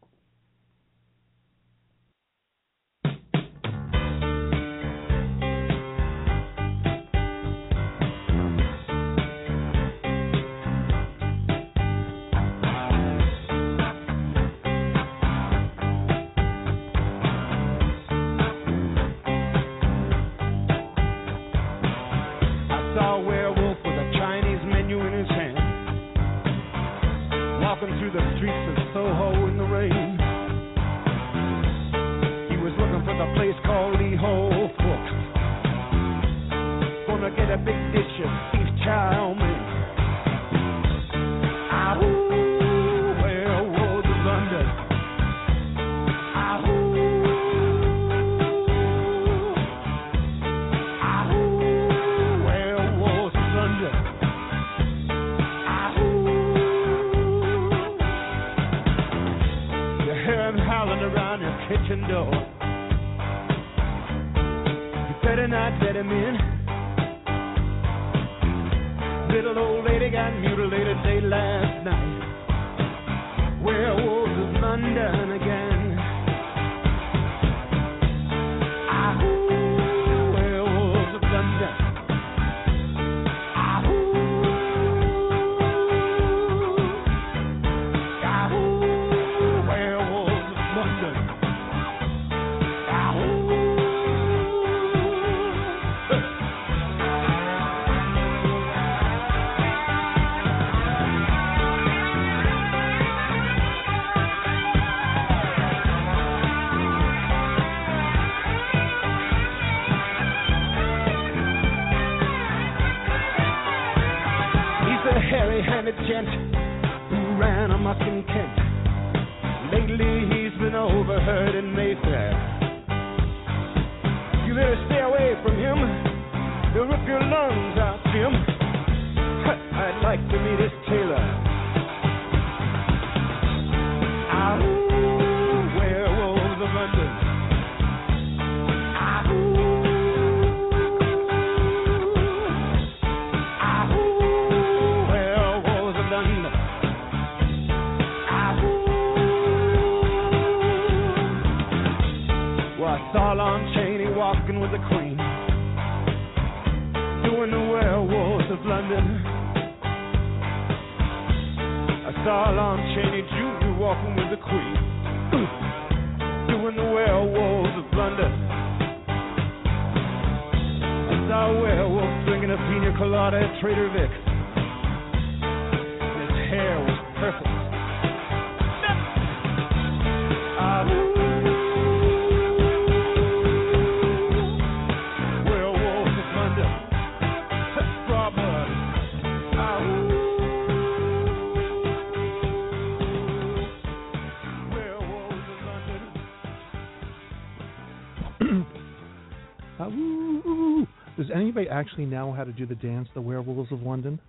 Does anybody actually know how to do the dance, the Werewolves of London?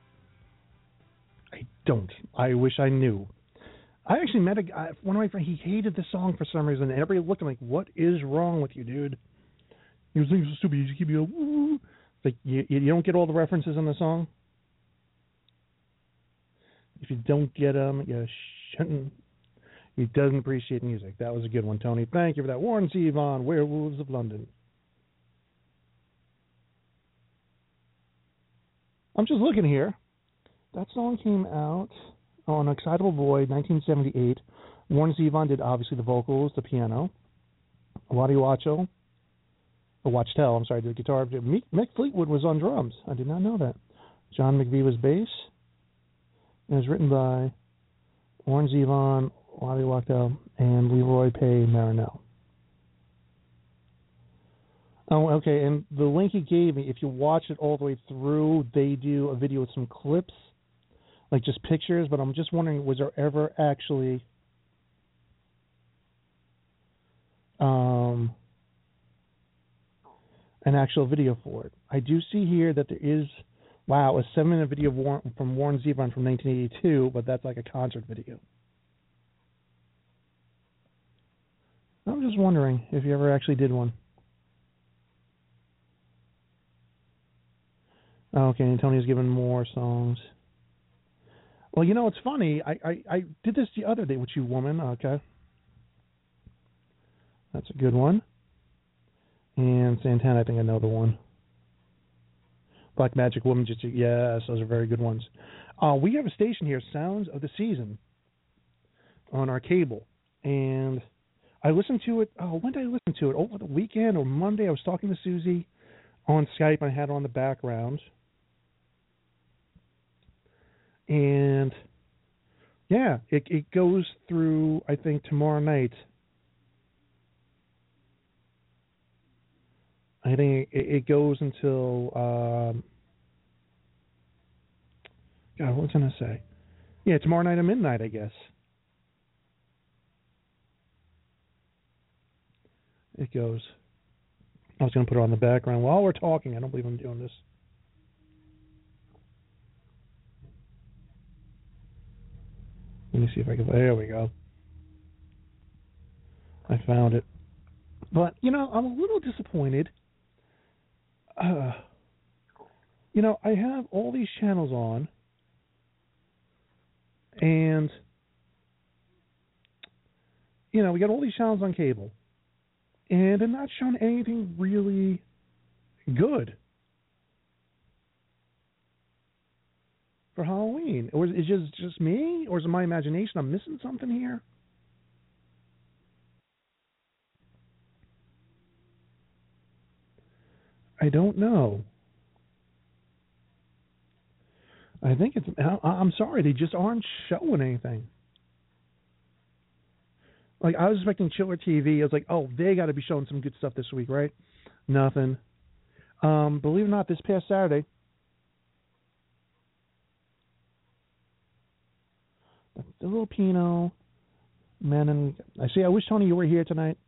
I don't. I wish I knew. I actually met a guy, one of my friends, he hated the song for some reason, and everybody looked at him like, what is wrong with you, dude? He was so stupid, you just keep going, woo. Like, you don't get all the references in the song? If you don't get them, you shouldn't. He doesn't appreciate music. That was a good one, Tony. Thank you for that. Warren Zevon, Werewolves of London. I'm just looking here. That song came out on Excitable Boy, 1978. Warren Zevon did obviously the vocals, the piano. Waddy Wachtel, did the guitar. Mick Fleetwood was on drums. I did not know that. John McVie was bass. It was written by Warren Zevon, Waddy Wachtel, and Leroy Pay Marinell. Oh, okay, and the link he gave me, if you watch it all the way through, they do a video with some clips, like just pictures, but I'm just wondering, was there ever actually an actual video for it? I do see here that there is, a 7-minute video from Warren Zevon from 1982, but that's like a concert video. I'm just wondering if you ever actually did one. Okay, and Tony's given more songs. Well, you know, it's funny. I did this the other day with you, woman. Okay. That's a good one. And Santana, I think I know the one. Black Magic Woman, yes, those are very good ones. We have a station here, Sounds of the Season, on our cable. And I listened to it, when did I listen to it? Over the weekend or Monday, I was talking to Susie on Skype. I had it on the background. And, yeah, it goes through, I think, tomorrow night. I think it goes until, God, what was I going to say? Yeah, tomorrow night at midnight, I guess. It goes. I was going to put it on the background while we're talking. I don't believe I'm doing this. Let me see if I can. There we go. I found it. But, you know, I'm a little disappointed. You know, I have all these channels on, and, you know, we got all these channels on cable, and they're not showing anything really good for Halloween. Or is it just me, or is it my imagination? I'm missing something here. I don't know. I think it's. I'm sorry, they just aren't showing anything. Like, I was expecting Chiller TV. I was like, oh, they got to be showing some good stuff this week, right? Nothing. Believe it or not, this past Saturday, the little Pino, man, and I wish, Tony, you were here tonight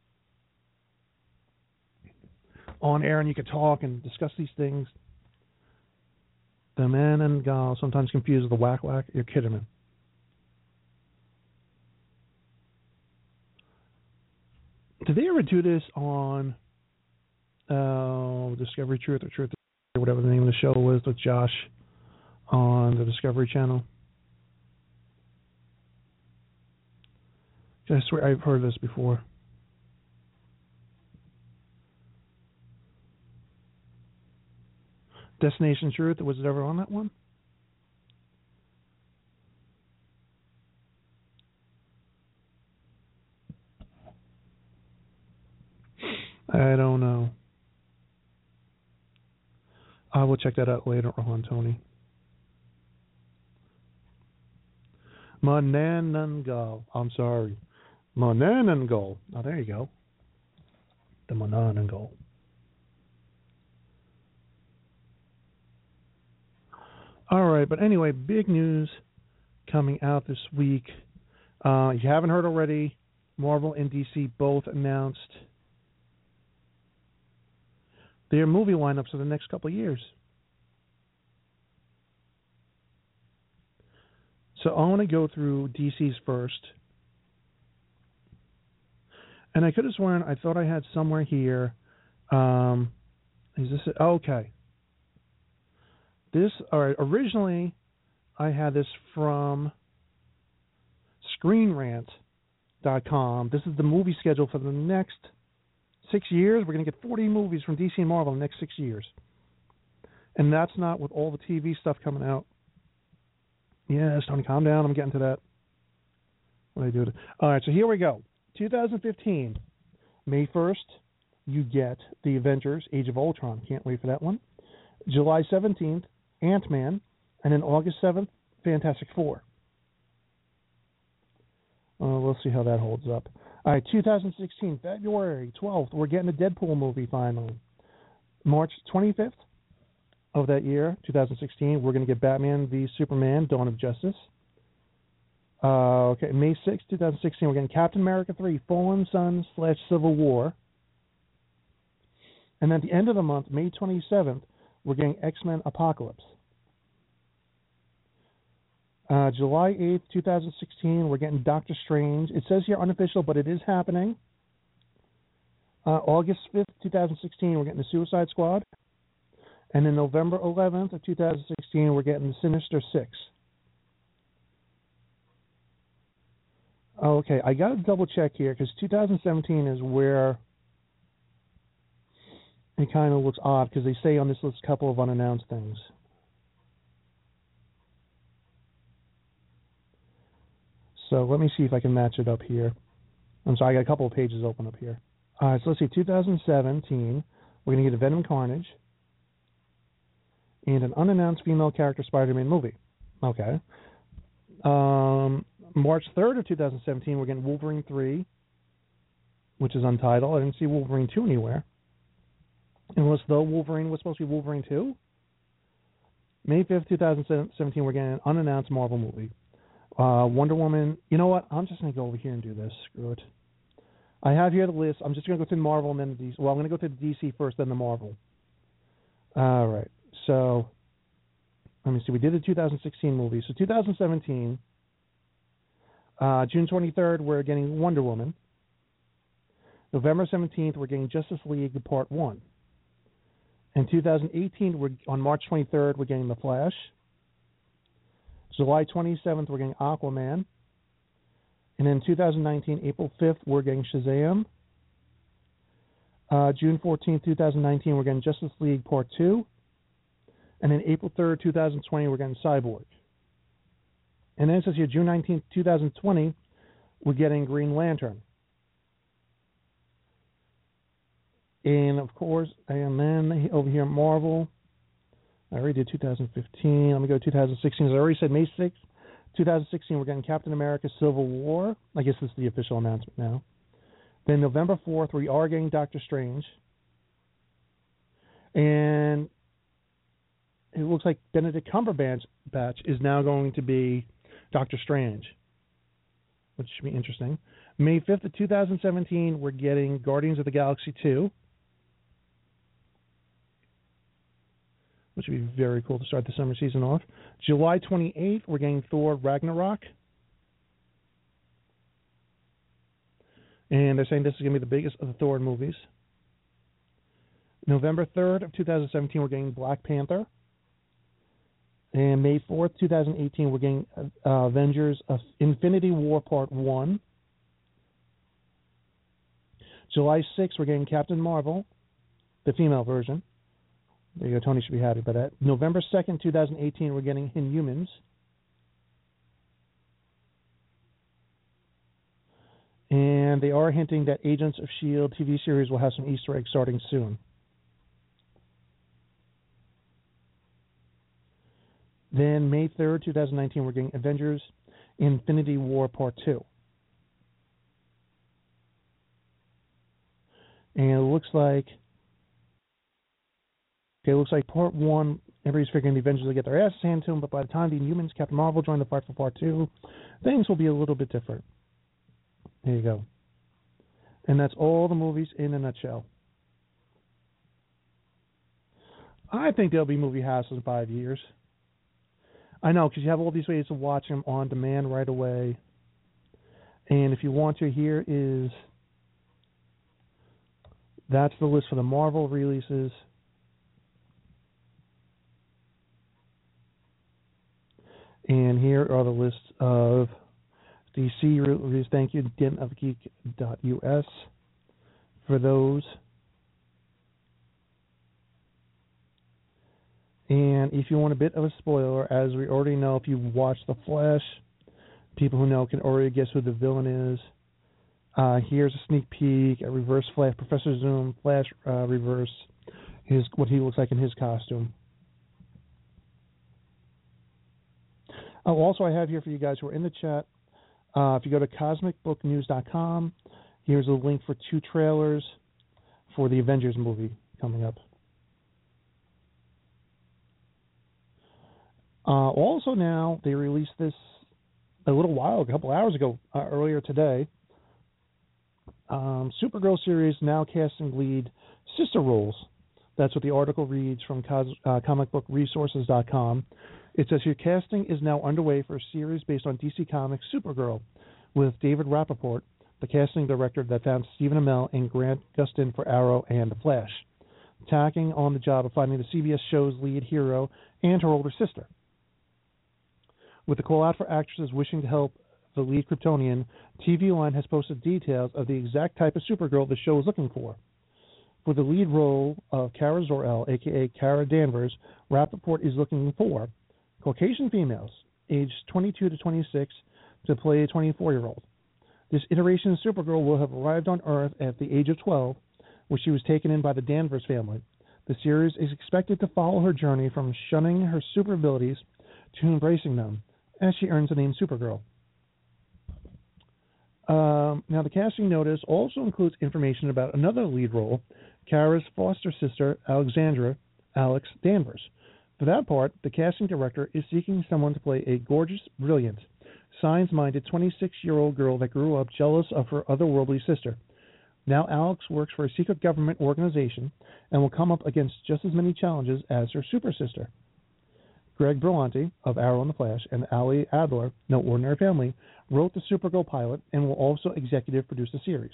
on air and you could talk and discuss these things. The man and gal, sometimes confused with the whack whack. You're kidding me. Did they ever do this on Discovery Truth or whatever the name of the show was with Josh on the Discovery Channel? I swear I've heard this before. Destination Truth, was it ever on that one? I don't know. I will check that out later on, Tony. Mananangal. I'm sorry. Mananangal. Oh, there you go. The Mananangal. All right, but anyway, big news coming out this week. You haven't heard already, Marvel and DC both announced their movie lineups for the next couple of years. So I want to go through DC's first. And I could have sworn I thought I had somewhere here. Is this it? Oh, okay. This, all right, originally I had this from ScreenRant.com. This is the movie schedule for the next 6 years. We're going to get 40 movies from DC and Marvel in the next 6 years. And that's not with all the TV stuff coming out. Yes, Tony, calm down. I'm getting to that. What do I do? All right, so here we go. 2015, May 1st, you get The Avengers, Age of Ultron. Can't wait for that one. July 17th, Ant-Man. And then August 7th, Fantastic Four. We'll see how that holds up. All right, 2016, February 12th, we're getting a Deadpool movie finally. March 25th of that year, 2016, we're going to get Batman v Superman, Dawn of Justice. Okay, May 6th, 2016, we're getting Captain America 3, Fallen Sun / Civil War. And then at the end of the month, May 27th, we're getting X-Men Apocalypse. July 8th, 2016, we're getting Doctor Strange. It says here unofficial, but it is happening. August 5th, 2016, we're getting The Suicide Squad. And then November 11th of 2016, we're getting The Sinister Six. Okay, I got to double check here because 2017 is where it kind of looks odd because they say on this list a couple of unannounced things. So let me see if I can match it up here. I'm sorry, I got a couple of pages open up here. All right, so let's see. 2017, we're going to get a Venom Carnage and an unannounced female character Spider-Man movie. Okay. March 3rd of 2017, we're getting Wolverine 3, which is untitled. I didn't see Wolverine 2 anywhere. Unless though Wolverine was supposed to be Wolverine 2. May 5th, 2017, we're getting an unannounced Marvel movie. Wonder Woman. You know what? I'm just going to go over here and do this. Screw it. I have here the list. I'm just going to go through the Marvel and then the DC. Well, I'm going to go through the DC first, then the Marvel. All right. So, let me see. We did the 2016 movie. So, 2017, June 23rd, we're getting Wonder Woman. November 17th, we're getting Justice League Part 1. In 2018, on March 23rd, we're getting The Flash. July 27th, we're getting Aquaman. And in 2019, April 5th, we're getting Shazam. June 14th, 2019, we're getting Justice League Part 2. And then April 3rd, 2020, we're getting Cyborg. And then it says here, June 19th, 2020, we're getting Green Lantern. And, of course, and then over here, Marvel. I already did 2015. Let me go to 2016. As I already said, May 6th, 2016, we're getting Captain America Civil War. I guess this is the official announcement now. Then November 4th, we are getting Doctor Strange. And it looks like Benedict Cumberbatch is now going to be Doctor Strange, which should be interesting. May 5th of 2017, we're getting Guardians of the Galaxy 2. Which would be very cool to start the summer season off. July 28th, we're getting Thor Ragnarok. And they're saying this is going to be the biggest of the Thor movies. November 3rd of 2017, we're getting Black Panther. And May 4th, 2018, we're getting Avengers of Infinity War Part 1. July 6th, we're getting Captain Marvel, the female version. There you go. Tony should be happy about that. November 2nd, 2018, we're getting Inhumans. And they are hinting that Agents of S.H.I.E.L.D. TV series will have some Easter eggs starting soon. Then May 3rd, 2019, we're getting Avengers Infinity War Part 2. And it looks like Part 1, everybody's figuring the Avengers will get their asses handed to them, but by the time the Inhumans, Captain Marvel join the fight for Part 2, things will be a little bit different. There you go. And that's all the movies in a nutshell. I think there'll be movie houses in 5 years. I know, because you have all these ways of watching them on demand right away. And if you want to, that's the list for the Marvel releases. And here are the lists of DC releases. Thank you, denofgeek.us, for those. And if you want a bit of a spoiler, as we already know, if you watch The Flash, people who know can already guess who the villain is. Here's a sneak peek at Reverse Flash, Professor Zoom, Flash Reverse, what he looks like in his costume. Also, I have here for you guys who are in the chat, if you go to cosmicbooknews.com, here's a link for 2 trailers for the Avengers movie coming up. Also now, they released this a couple hours ago, earlier today. Supergirl series now casting lead sister roles. That's what the article reads from comicbookresources.com. It says here, casting is now underway for a series based on DC Comics' Supergirl, with David Rappaport, the casting director that found Stephen Amell and Grant Gustin for Arrow and The Flash, tacking on the job of finding the CBS show's lead hero and her older sister. With a call out for actresses wishing to help the lead Kryptonian, TV Line has posted details of the exact type of Supergirl the show is looking for. For the lead role of Kara Zor-El, a.k.a. Kara Danvers, Rappaport is looking for Caucasian females, aged 22 to 26, to play a 24-year-old. This iteration of Supergirl will have arrived on Earth at the age of 12, where she was taken in by the Danvers family. The series is expected to follow her journey from shunning her super abilities to embracing them, as she earns the name Supergirl. Now, the casting notice also includes information about another lead role, Kara's foster sister, Alexandra Alex Danvers. For that part, the casting director is seeking someone to play a gorgeous, brilliant, science-minded 26-year-old girl that grew up jealous of her otherworldly sister. Now Alex works for a secret government organization and will come up against just as many challenges as her super sister. Greg Berlanti of Arrow and the Flash and Ali Adler, No Ordinary Family, wrote the Supergirl pilot and will also executive produce the series.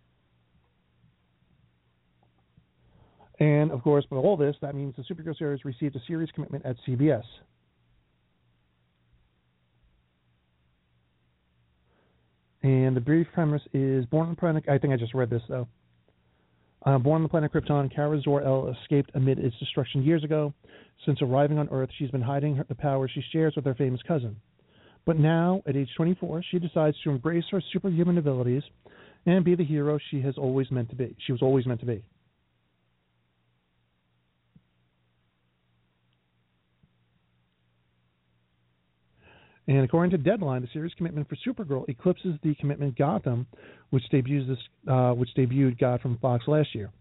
And, of course, with all this, that means the Supergirl series received a series commitment at CBS. And the brief premise is Born on the Planet... I think I just read this, though. Born on the planet Krypton, Kara Zor-El escaped amid its destruction years ago. Since arriving on Earth, she's been hiding the power she shares with her famous cousin. But now, at age 24, she decides to embrace her superhuman abilities and be the hero she was always meant to be. And according to Deadline, the series commitment for Supergirl eclipses the commitment Gotham, which debuted God from Fox last year.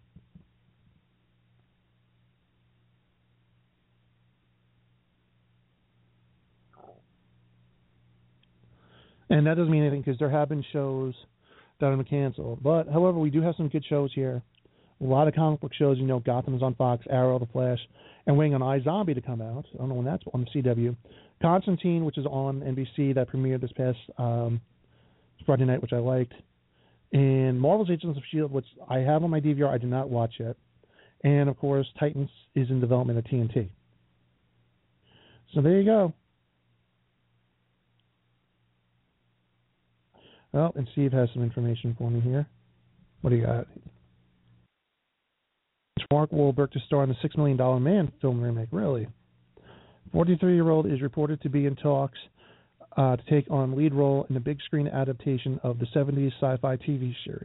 And that doesn't mean anything because there have been shows that have been canceled. But, however, we do have some good shows here. A lot of comic book shows. Gotham is on Fox, Arrow, The Flash, and waiting on iZombie to come out. I don't know when that's on the CW. Constantine, which is on NBC, that premiered this past Friday night, which I liked. And Marvel's Agents of S.H.I.E.L.D., which I have on my DVR, I did not watch yet. And, of course, Titans is in development at TNT. So there you go. Oh, and Steve has some information for me here. What do you got? It's Mark Wahlberg to star in the $6 Million Man film remake. Really? 43-year-old is reported to be in talks to take on lead role in the big screen adaptation of the 70s sci-fi TV series.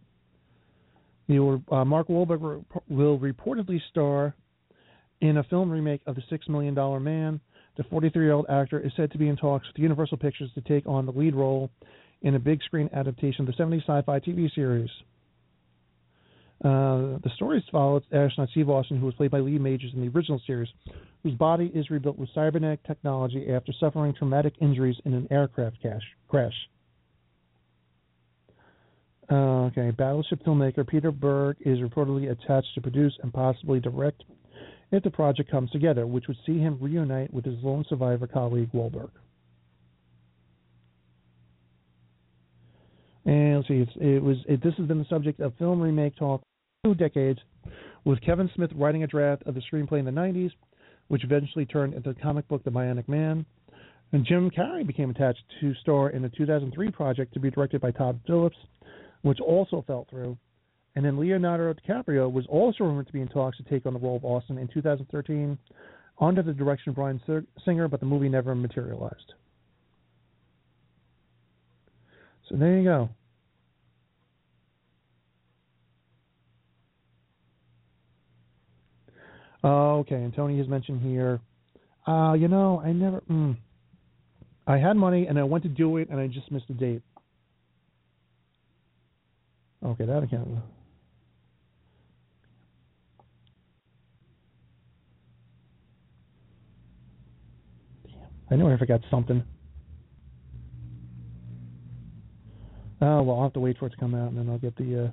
Mark Wahlberg will reportedly star in a film remake of the $6 Million Man. The 43-year-old actor is said to be in talks with Universal Pictures to take on the lead role in a big screen adaptation of the 70s sci-fi TV series. The stories followed astronaut Steve Austin, who was played by Lee Majors in the original series, whose body is rebuilt with cybernetic technology after suffering traumatic injuries in an aircraft crash. Battleship filmmaker Peter Berg is reportedly attached to produce and possibly direct if the project comes together, which would see him reunite with his lone survivor colleague Wahlberg. And let's see, this has been the subject of film remake talk for 2 decades, with Kevin Smith writing a draft of the screenplay in the 90s, which eventually turned into the comic book The Bionic Man. And Jim Carrey became attached to star in a 2003 project to be directed by Todd Phillips, which also fell through. And then Leonardo DiCaprio was also rumored to be in talks to take on the role of Austin in 2013, under the direction of Bryan Singer, but the movie never materialized. So there you go. Okay, and Tony has mentioned here, I had money and I went to do it and I just missed the date. Okay, that account. Damn, I knew I forgot something. Oh, well, I'll have to wait for it to come out and then I'll get the...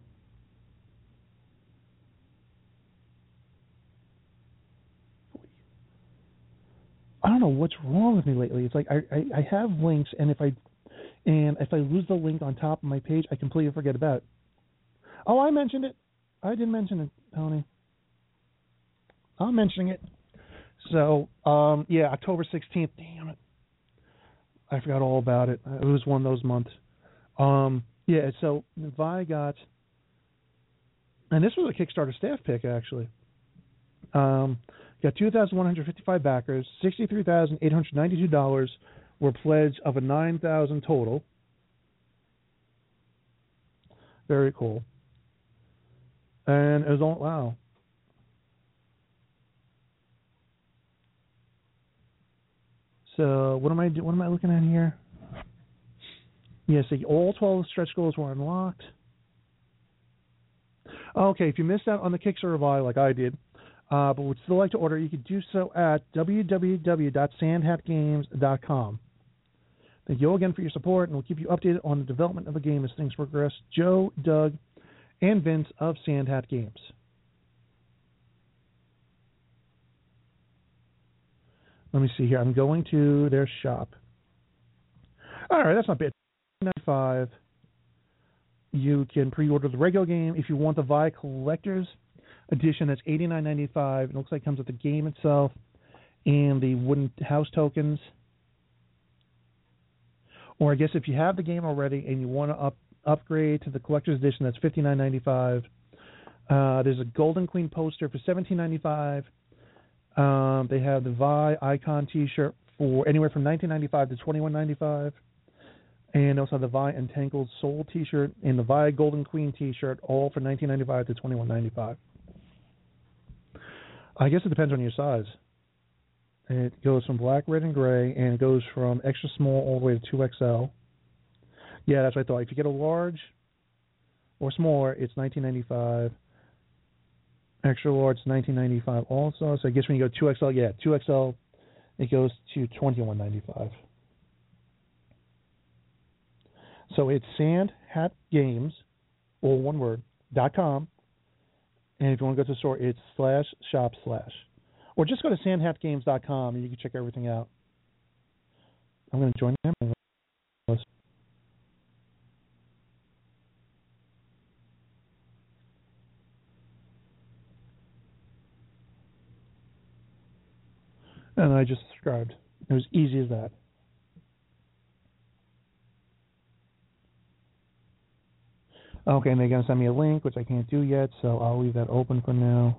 I don't know what's wrong with me lately. It's like I have links, and if I lose the link on top of my page, I completely forget about it. Oh, I mentioned it. I did mention it, Tony. I'm mentioning it. So, October 16th. Damn it. I forgot all about it. It was one of those months. So Vi got, and this was a Kickstarter staff pick, actually. Got 2,155 backers. $63,892 were pledged of a 9,000 total. Very cool. And it was all, wow. So what am I looking at here? Yes, all 12 stretch goals were unlocked. Okay, if you missed out on the Kickstarter Vi like I did, but would still like to order, you could do so at www.sandhatgames.com. Thank you all again for your support, and we'll keep you updated on the development of the game as things progress. Joe, Doug, and Vince of Sandhat Games. Let me see here. I'm going to their shop. All right, that's not bad. $9.95. You can pre-order the regular game. If you want the Vi Collector's Edition, that's $89.95. It looks like it comes with the game itself and the wooden house tokens. Or I guess if you have the game already and you want to upgrade to the Collector's Edition, that's $59.95. There's a Golden Queen poster for $17.95. They have the Vi Icon T-shirt for anywhere from $19.95 to $21.95. And also the Vi Entangled Soul T-shirt and the Vi Golden Queen T-shirt, all for $19.95 to $21.95. I guess it depends on your size. It goes from black, red, and gray, and it goes from extra small all the way to 2XL. Yeah, that's what I thought. If you get a large or smaller, it's $19.95. Extra large, $19.95 also. So I guess when you go 2XL, 2XL, it goes to $21.95. So it's sandhatgames, all one word, .com. And if you want to go to the store, it's /shop/. Or just go to sandhatgames.com and you can check everything out. I'm going to join them. And I just subscribed. It was easy as that. Okay, and they're going to send me a link, which I can't do yet, so I'll leave that open for now.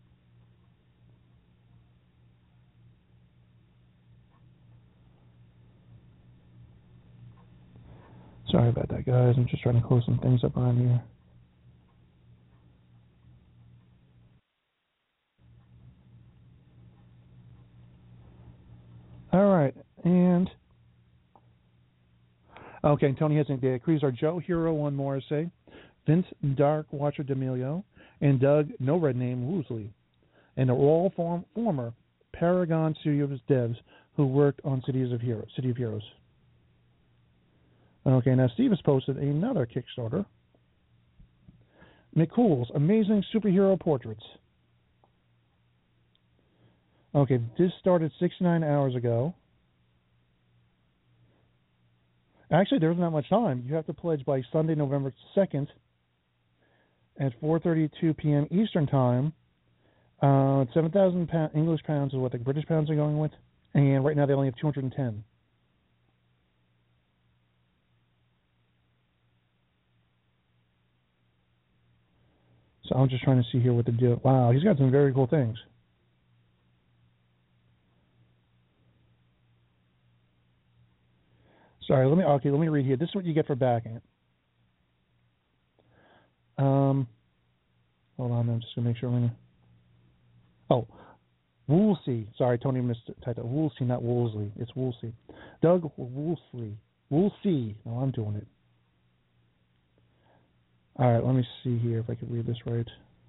Sorry about that, guys. I'm just trying to close some things up around here. All right, and okay, Tony has the crews are Joe Hero One Morrissey, Vince Dark Watcher D'Amelio, and Doug No Red Name Woosley, and they're all former Paragon Studios devs who worked on City of Heroes. Okay, now Steve has posted another Kickstarter. McCool's Amazing Superhero Portraits. Okay, this started 69 hours ago. Actually, there isn't that much time. You have to pledge by Sunday, November 2nd at 4:32 p.m. Eastern Time. 7,000 English pounds is what the British pounds are going with. And right now they only have 210. So I'm just trying to see here what to do. Wow, he's got some very cool things. Sorry, let me read here. This is what you get for backing it. Hold on, I'm just gonna make sure I'm gonna. Oh, Woolsey. Sorry, Tony mistyped that. Woolsey, not Woolsey. It's Woolsey. Doug Woolsey. Woolsey. No, I'm doing it. All right, let me see here if I can read this right.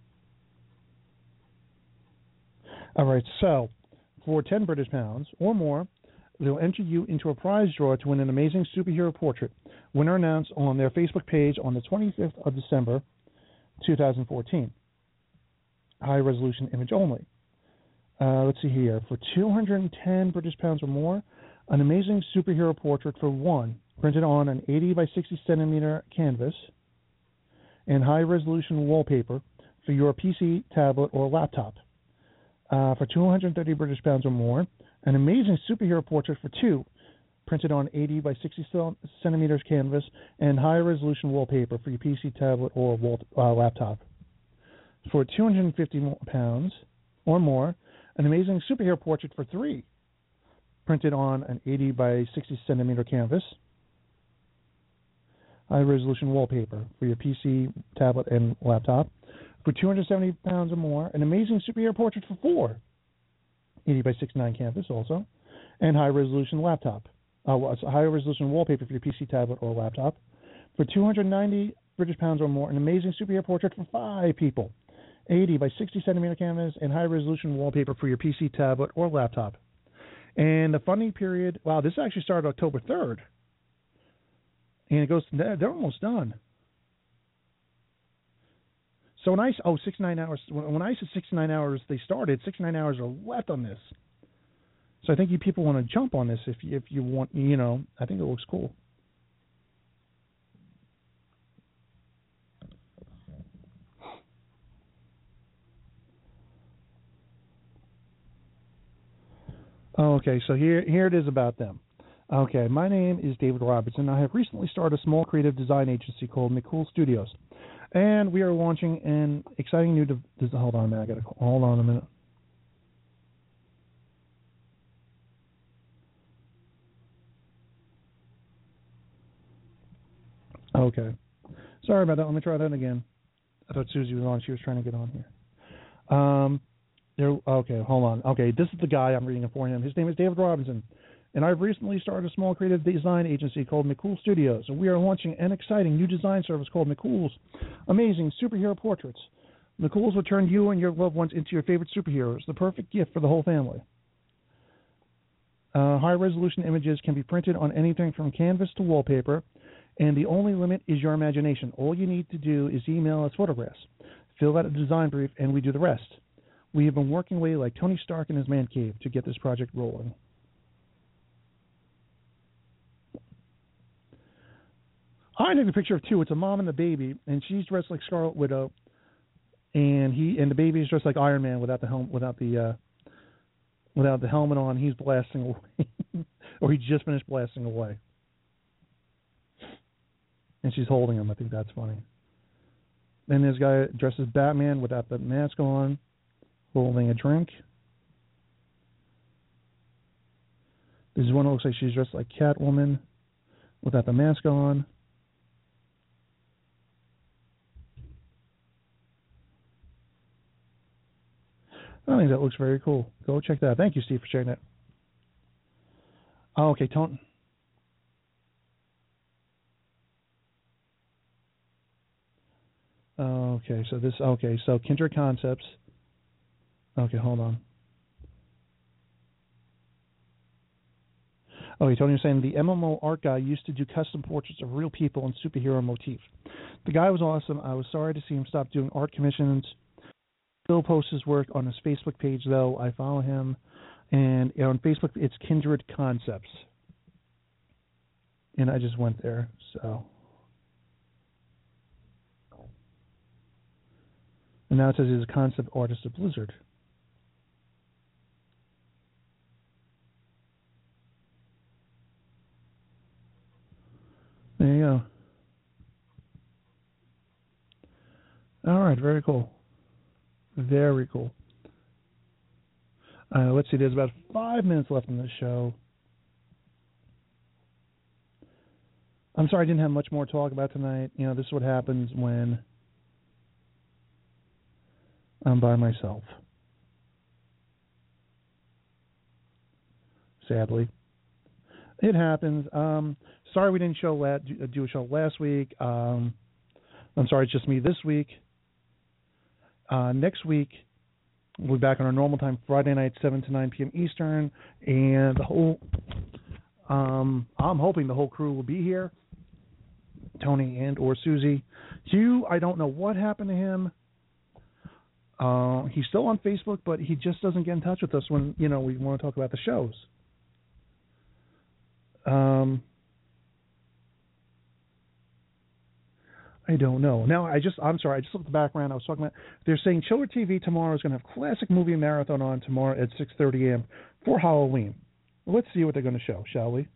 All right, so for 10 British pounds or more, they'll enter you into a prize draw to win an amazing superhero portrait. Winner announced on their Facebook page on the 25th of December, 2014. High resolution image only. Let's see here. For 210 British pounds or more, an amazing superhero portrait for one, printed on an 80 by 60 centimeter canvas, and high resolution wallpaper for your PC, tablet, or laptop. For 230 British pounds or more, an amazing superhero portrait for two, printed on 80 by 60 centimeters canvas, and high resolution wallpaper for your PC, tablet, or laptop. For 250 pounds or more, an amazing superhero portrait for three, printed on an 80 by 60 centimeter canvas, high resolution wallpaper for your PC, tablet, and laptop. For 270 pounds or more, an amazing superhero portrait for four, 80 by 69 canvas also, and high resolution laptop. High resolution wallpaper for your PC, tablet, or laptop. For 290 British pounds or more, an amazing superhero portrait for five people, 80 by 60 centimeter canvas, and high resolution wallpaper for your PC, tablet, or laptop. And the funding period, wow, this actually started October 3rd. And it goes, they're almost done. So when 69 hours, when I said 69 hours they started, 69 hours are left on this. So I think you people want to jump on this if you want, I think it looks cool. Okay, so here it is about them. Okay, my name is David Robertson. I have recently started a small creative design agency called McCool Studios, and we are launching an exciting new. Hold on a minute. Hold on a minute. Okay, sorry about that. Let me try that again. I thought Susie was on. She was trying to get on here. Okay, hold on. Okay, this is the guy I'm reading it for him. His name is David Robinson, and I've recently started a small creative design agency called McCool Studios, and we are launching an exciting new design service called McCool's Amazing Superhero Portraits. McCool's will turn you and your loved ones into your favorite superheroes, the perfect gift for the whole family. High-resolution images can be printed on anything from canvas to wallpaper, and the only limit is your imagination. All you need to do is email us photographs, fill out a design brief, and we do the rest. We have been working away like Tony Stark in his man cave to get this project rolling. I took a picture of two. It's a mom and the baby, and she's dressed like Scarlet Widow, and the baby is dressed like Iron Man without the helmet on. He's blasting away, or he just finished blasting away, and she's holding him. I think that's funny. Then this guy dressed as Batman without the mask on, holding a drink. This is one that looks like she's dressed like Catwoman without the mask on. I think that looks very cool. Go check that out. Thank you, Steve, for sharing that. Oh, okay, Tone. So Kindred Concepts. Okay, hold on. Okay, Tony was saying the MMO art guy used to do custom portraits of real people and superhero motif. The guy was awesome. I was sorry to see him stop doing art commissions. Still posts his work on his Facebook page, though. I follow him, and on Facebook it's Kindred Concepts. And I just went there, so. And now it says he's a concept artist at Blizzard. There you go. All right, very cool. Very cool. Let's see, there's about 5 minutes left in the show. I'm sorry I didn't have much more to talk about tonight. You know, this is what happens when I'm by myself. Sadly. It happens. Sorry we didn't do a show last week. I'm sorry it's just me this week. Next week, we'll be back on our normal time, Friday night, 7 to 9 p.m. Eastern. And the whole, I'm hoping the whole crew will be here. Tony and or Susie. Hugh, I don't know what happened to him. He's still on Facebook, but he just doesn't get in touch with us when, you know, we want to talk about the shows. I don't know. Now, I'm sorry, I just looked at the background. I was talking about, they're saying Chiller TV tomorrow is going to have classic movie marathon on tomorrow at 6:30 a.m. for Halloween. Well, let's see what they're going to show, shall we?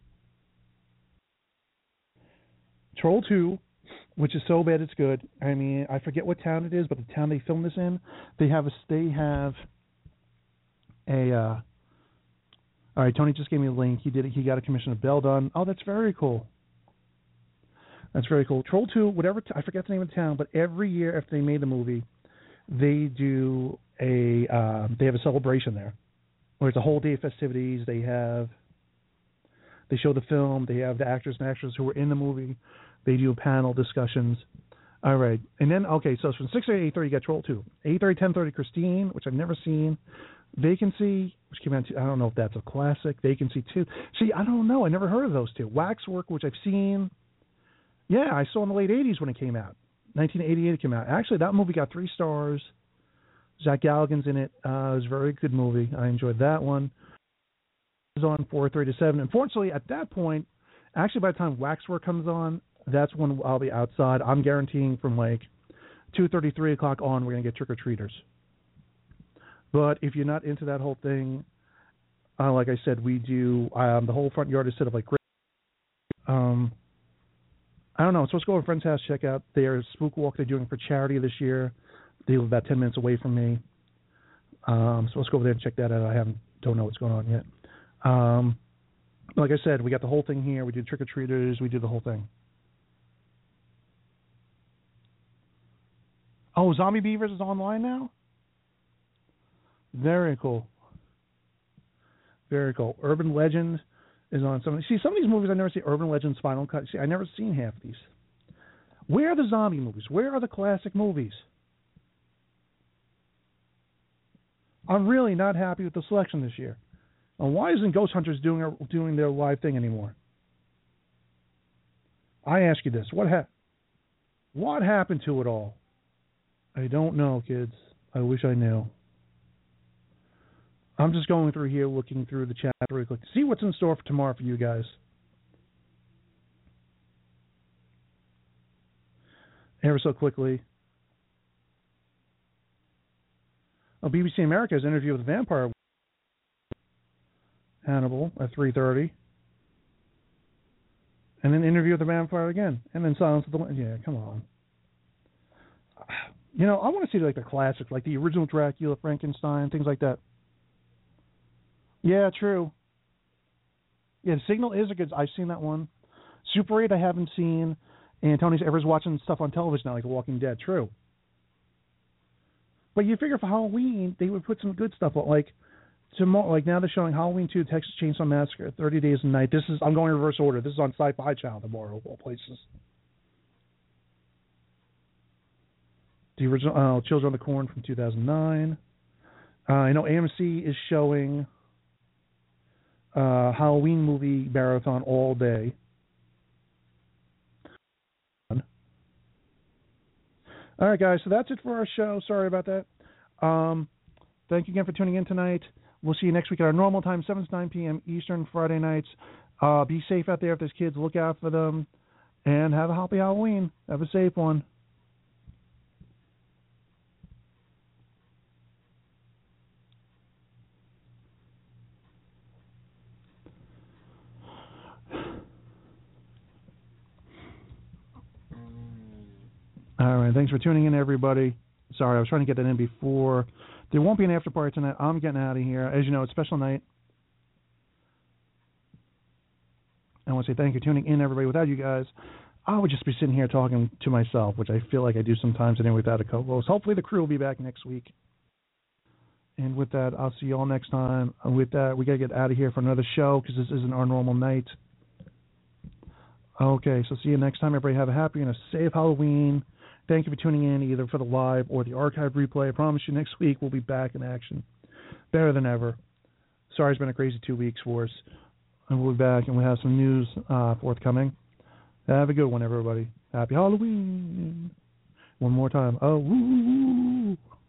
Troll 2, which is so bad it's good. I mean, I forget what town it is, but the town they filmed this in, they have a all right, Tony just gave me a link. He got a commission of Bell done. Oh, that's very cool. That's very cool. Troll 2, I forget the name of the town, but every year after they made the movie, they do they have a celebration there, where it's a whole day of festivities. They show the film. They have the actors and actresses who were in the movie. They do panel discussions. All right, and then so it's from 6:30 to 8:30 you got Troll 2. 8:30 10:30 Christine, which I've never seen. Vacancy, which came out. I don't know if that's a classic. Vacancy 2. See, I don't know. I never heard of those two. Waxwork, which I've seen. Yeah, I saw in the late 80s when it came out. 1988 it came out. Actually, that movie got 3 stars. Zach Galligan's in it. It was a very good movie. I enjoyed that one. It was on 4:30 to 7. Unfortunately, at that point, actually by the time Waxwork comes on, that's when I'll be outside. I'm guaranteeing from like 2:30, 3 o'clock on, we're going to get trick-or-treaters. But if you're not into that whole thing, like I said, we do, the whole front yard is set up like I don't know. I'm supposed to go to a friend's house, check out their spook walk they're doing for charity this year. They live about 10 minutes away from me. So let's go over there and check that out. Don't know what's going on yet. Like I said, we got the whole thing here. We do trick-or-treaters. We do the whole thing. Oh, Zombie Beavers is online now? Very cool. Very cool. Urban Legend is on some of these movies I never see. Urban Legends, Final Cut. See, I never seen half of these. Where are the zombie movies? Where are the classic movies? I'm really not happy with the selection this year. And why isn't Ghost Hunters doing their live thing anymore? I ask you this: what happened to it all? I don't know, kids. I wish I knew. I'm just going through here, looking through the chat really quick to see what's in store for tomorrow for you guys. Ever so quickly. BBC America has an interview with the vampire Hannibal at 3:30. And then interview with the vampire again. And then Silence of the Lambs. Yeah, come on. You know, I want to see like the classics, like the original Dracula, Frankenstein, things like that. Yeah, true. Yeah, The Signal is a good. I've seen that one. Super 8 I haven't seen, and Tony's ever's watching stuff on television now, like The Walking Dead. True. But you figure for Halloween they would put some good stuff on, like tomorrow. Like now they're showing Halloween 2, Texas Chainsaw Massacre, 30 Days a Night. I'm going in reverse order. This is on Sci-Fi Channel tomorrow, of all places. The original Children of the Corn from 2009. I know AMC is showing Halloween movie marathon all day. All right, guys, so that's it for our show. Sorry about that. Thank you again for tuning in tonight. We'll see you next week at our normal time, 7 to 9 p.m. Eastern, Friday nights. Be safe out there if there's kids. Look out for them. And have a happy Halloween. Have a safe one. All right, thanks for tuning in, everybody. Sorry, I was trying to get that in before. There won't be an after party tonight. I'm getting out of here. As you know, it's special night. And want to say thank you for tuning in, everybody. Without you guys, I would just be sitting here talking to myself, which I feel like I do sometimes anyway without a co-host. Hopefully the crew will be back next week. And with that, I'll see you all next time. And with that, we got to get out of here for another show because this isn't our normal night. Okay, so see you next time. Everybody have a happy and a safe Halloween. Thank you for tuning in either for the live or the archive replay. I promise you next week we'll be back in action. Better than ever. Sorry it's been a crazy 2 weeks for us. And we'll be back and we'll have some news forthcoming. Have a good one, everybody. Happy Halloween. One more time. Oh, woo.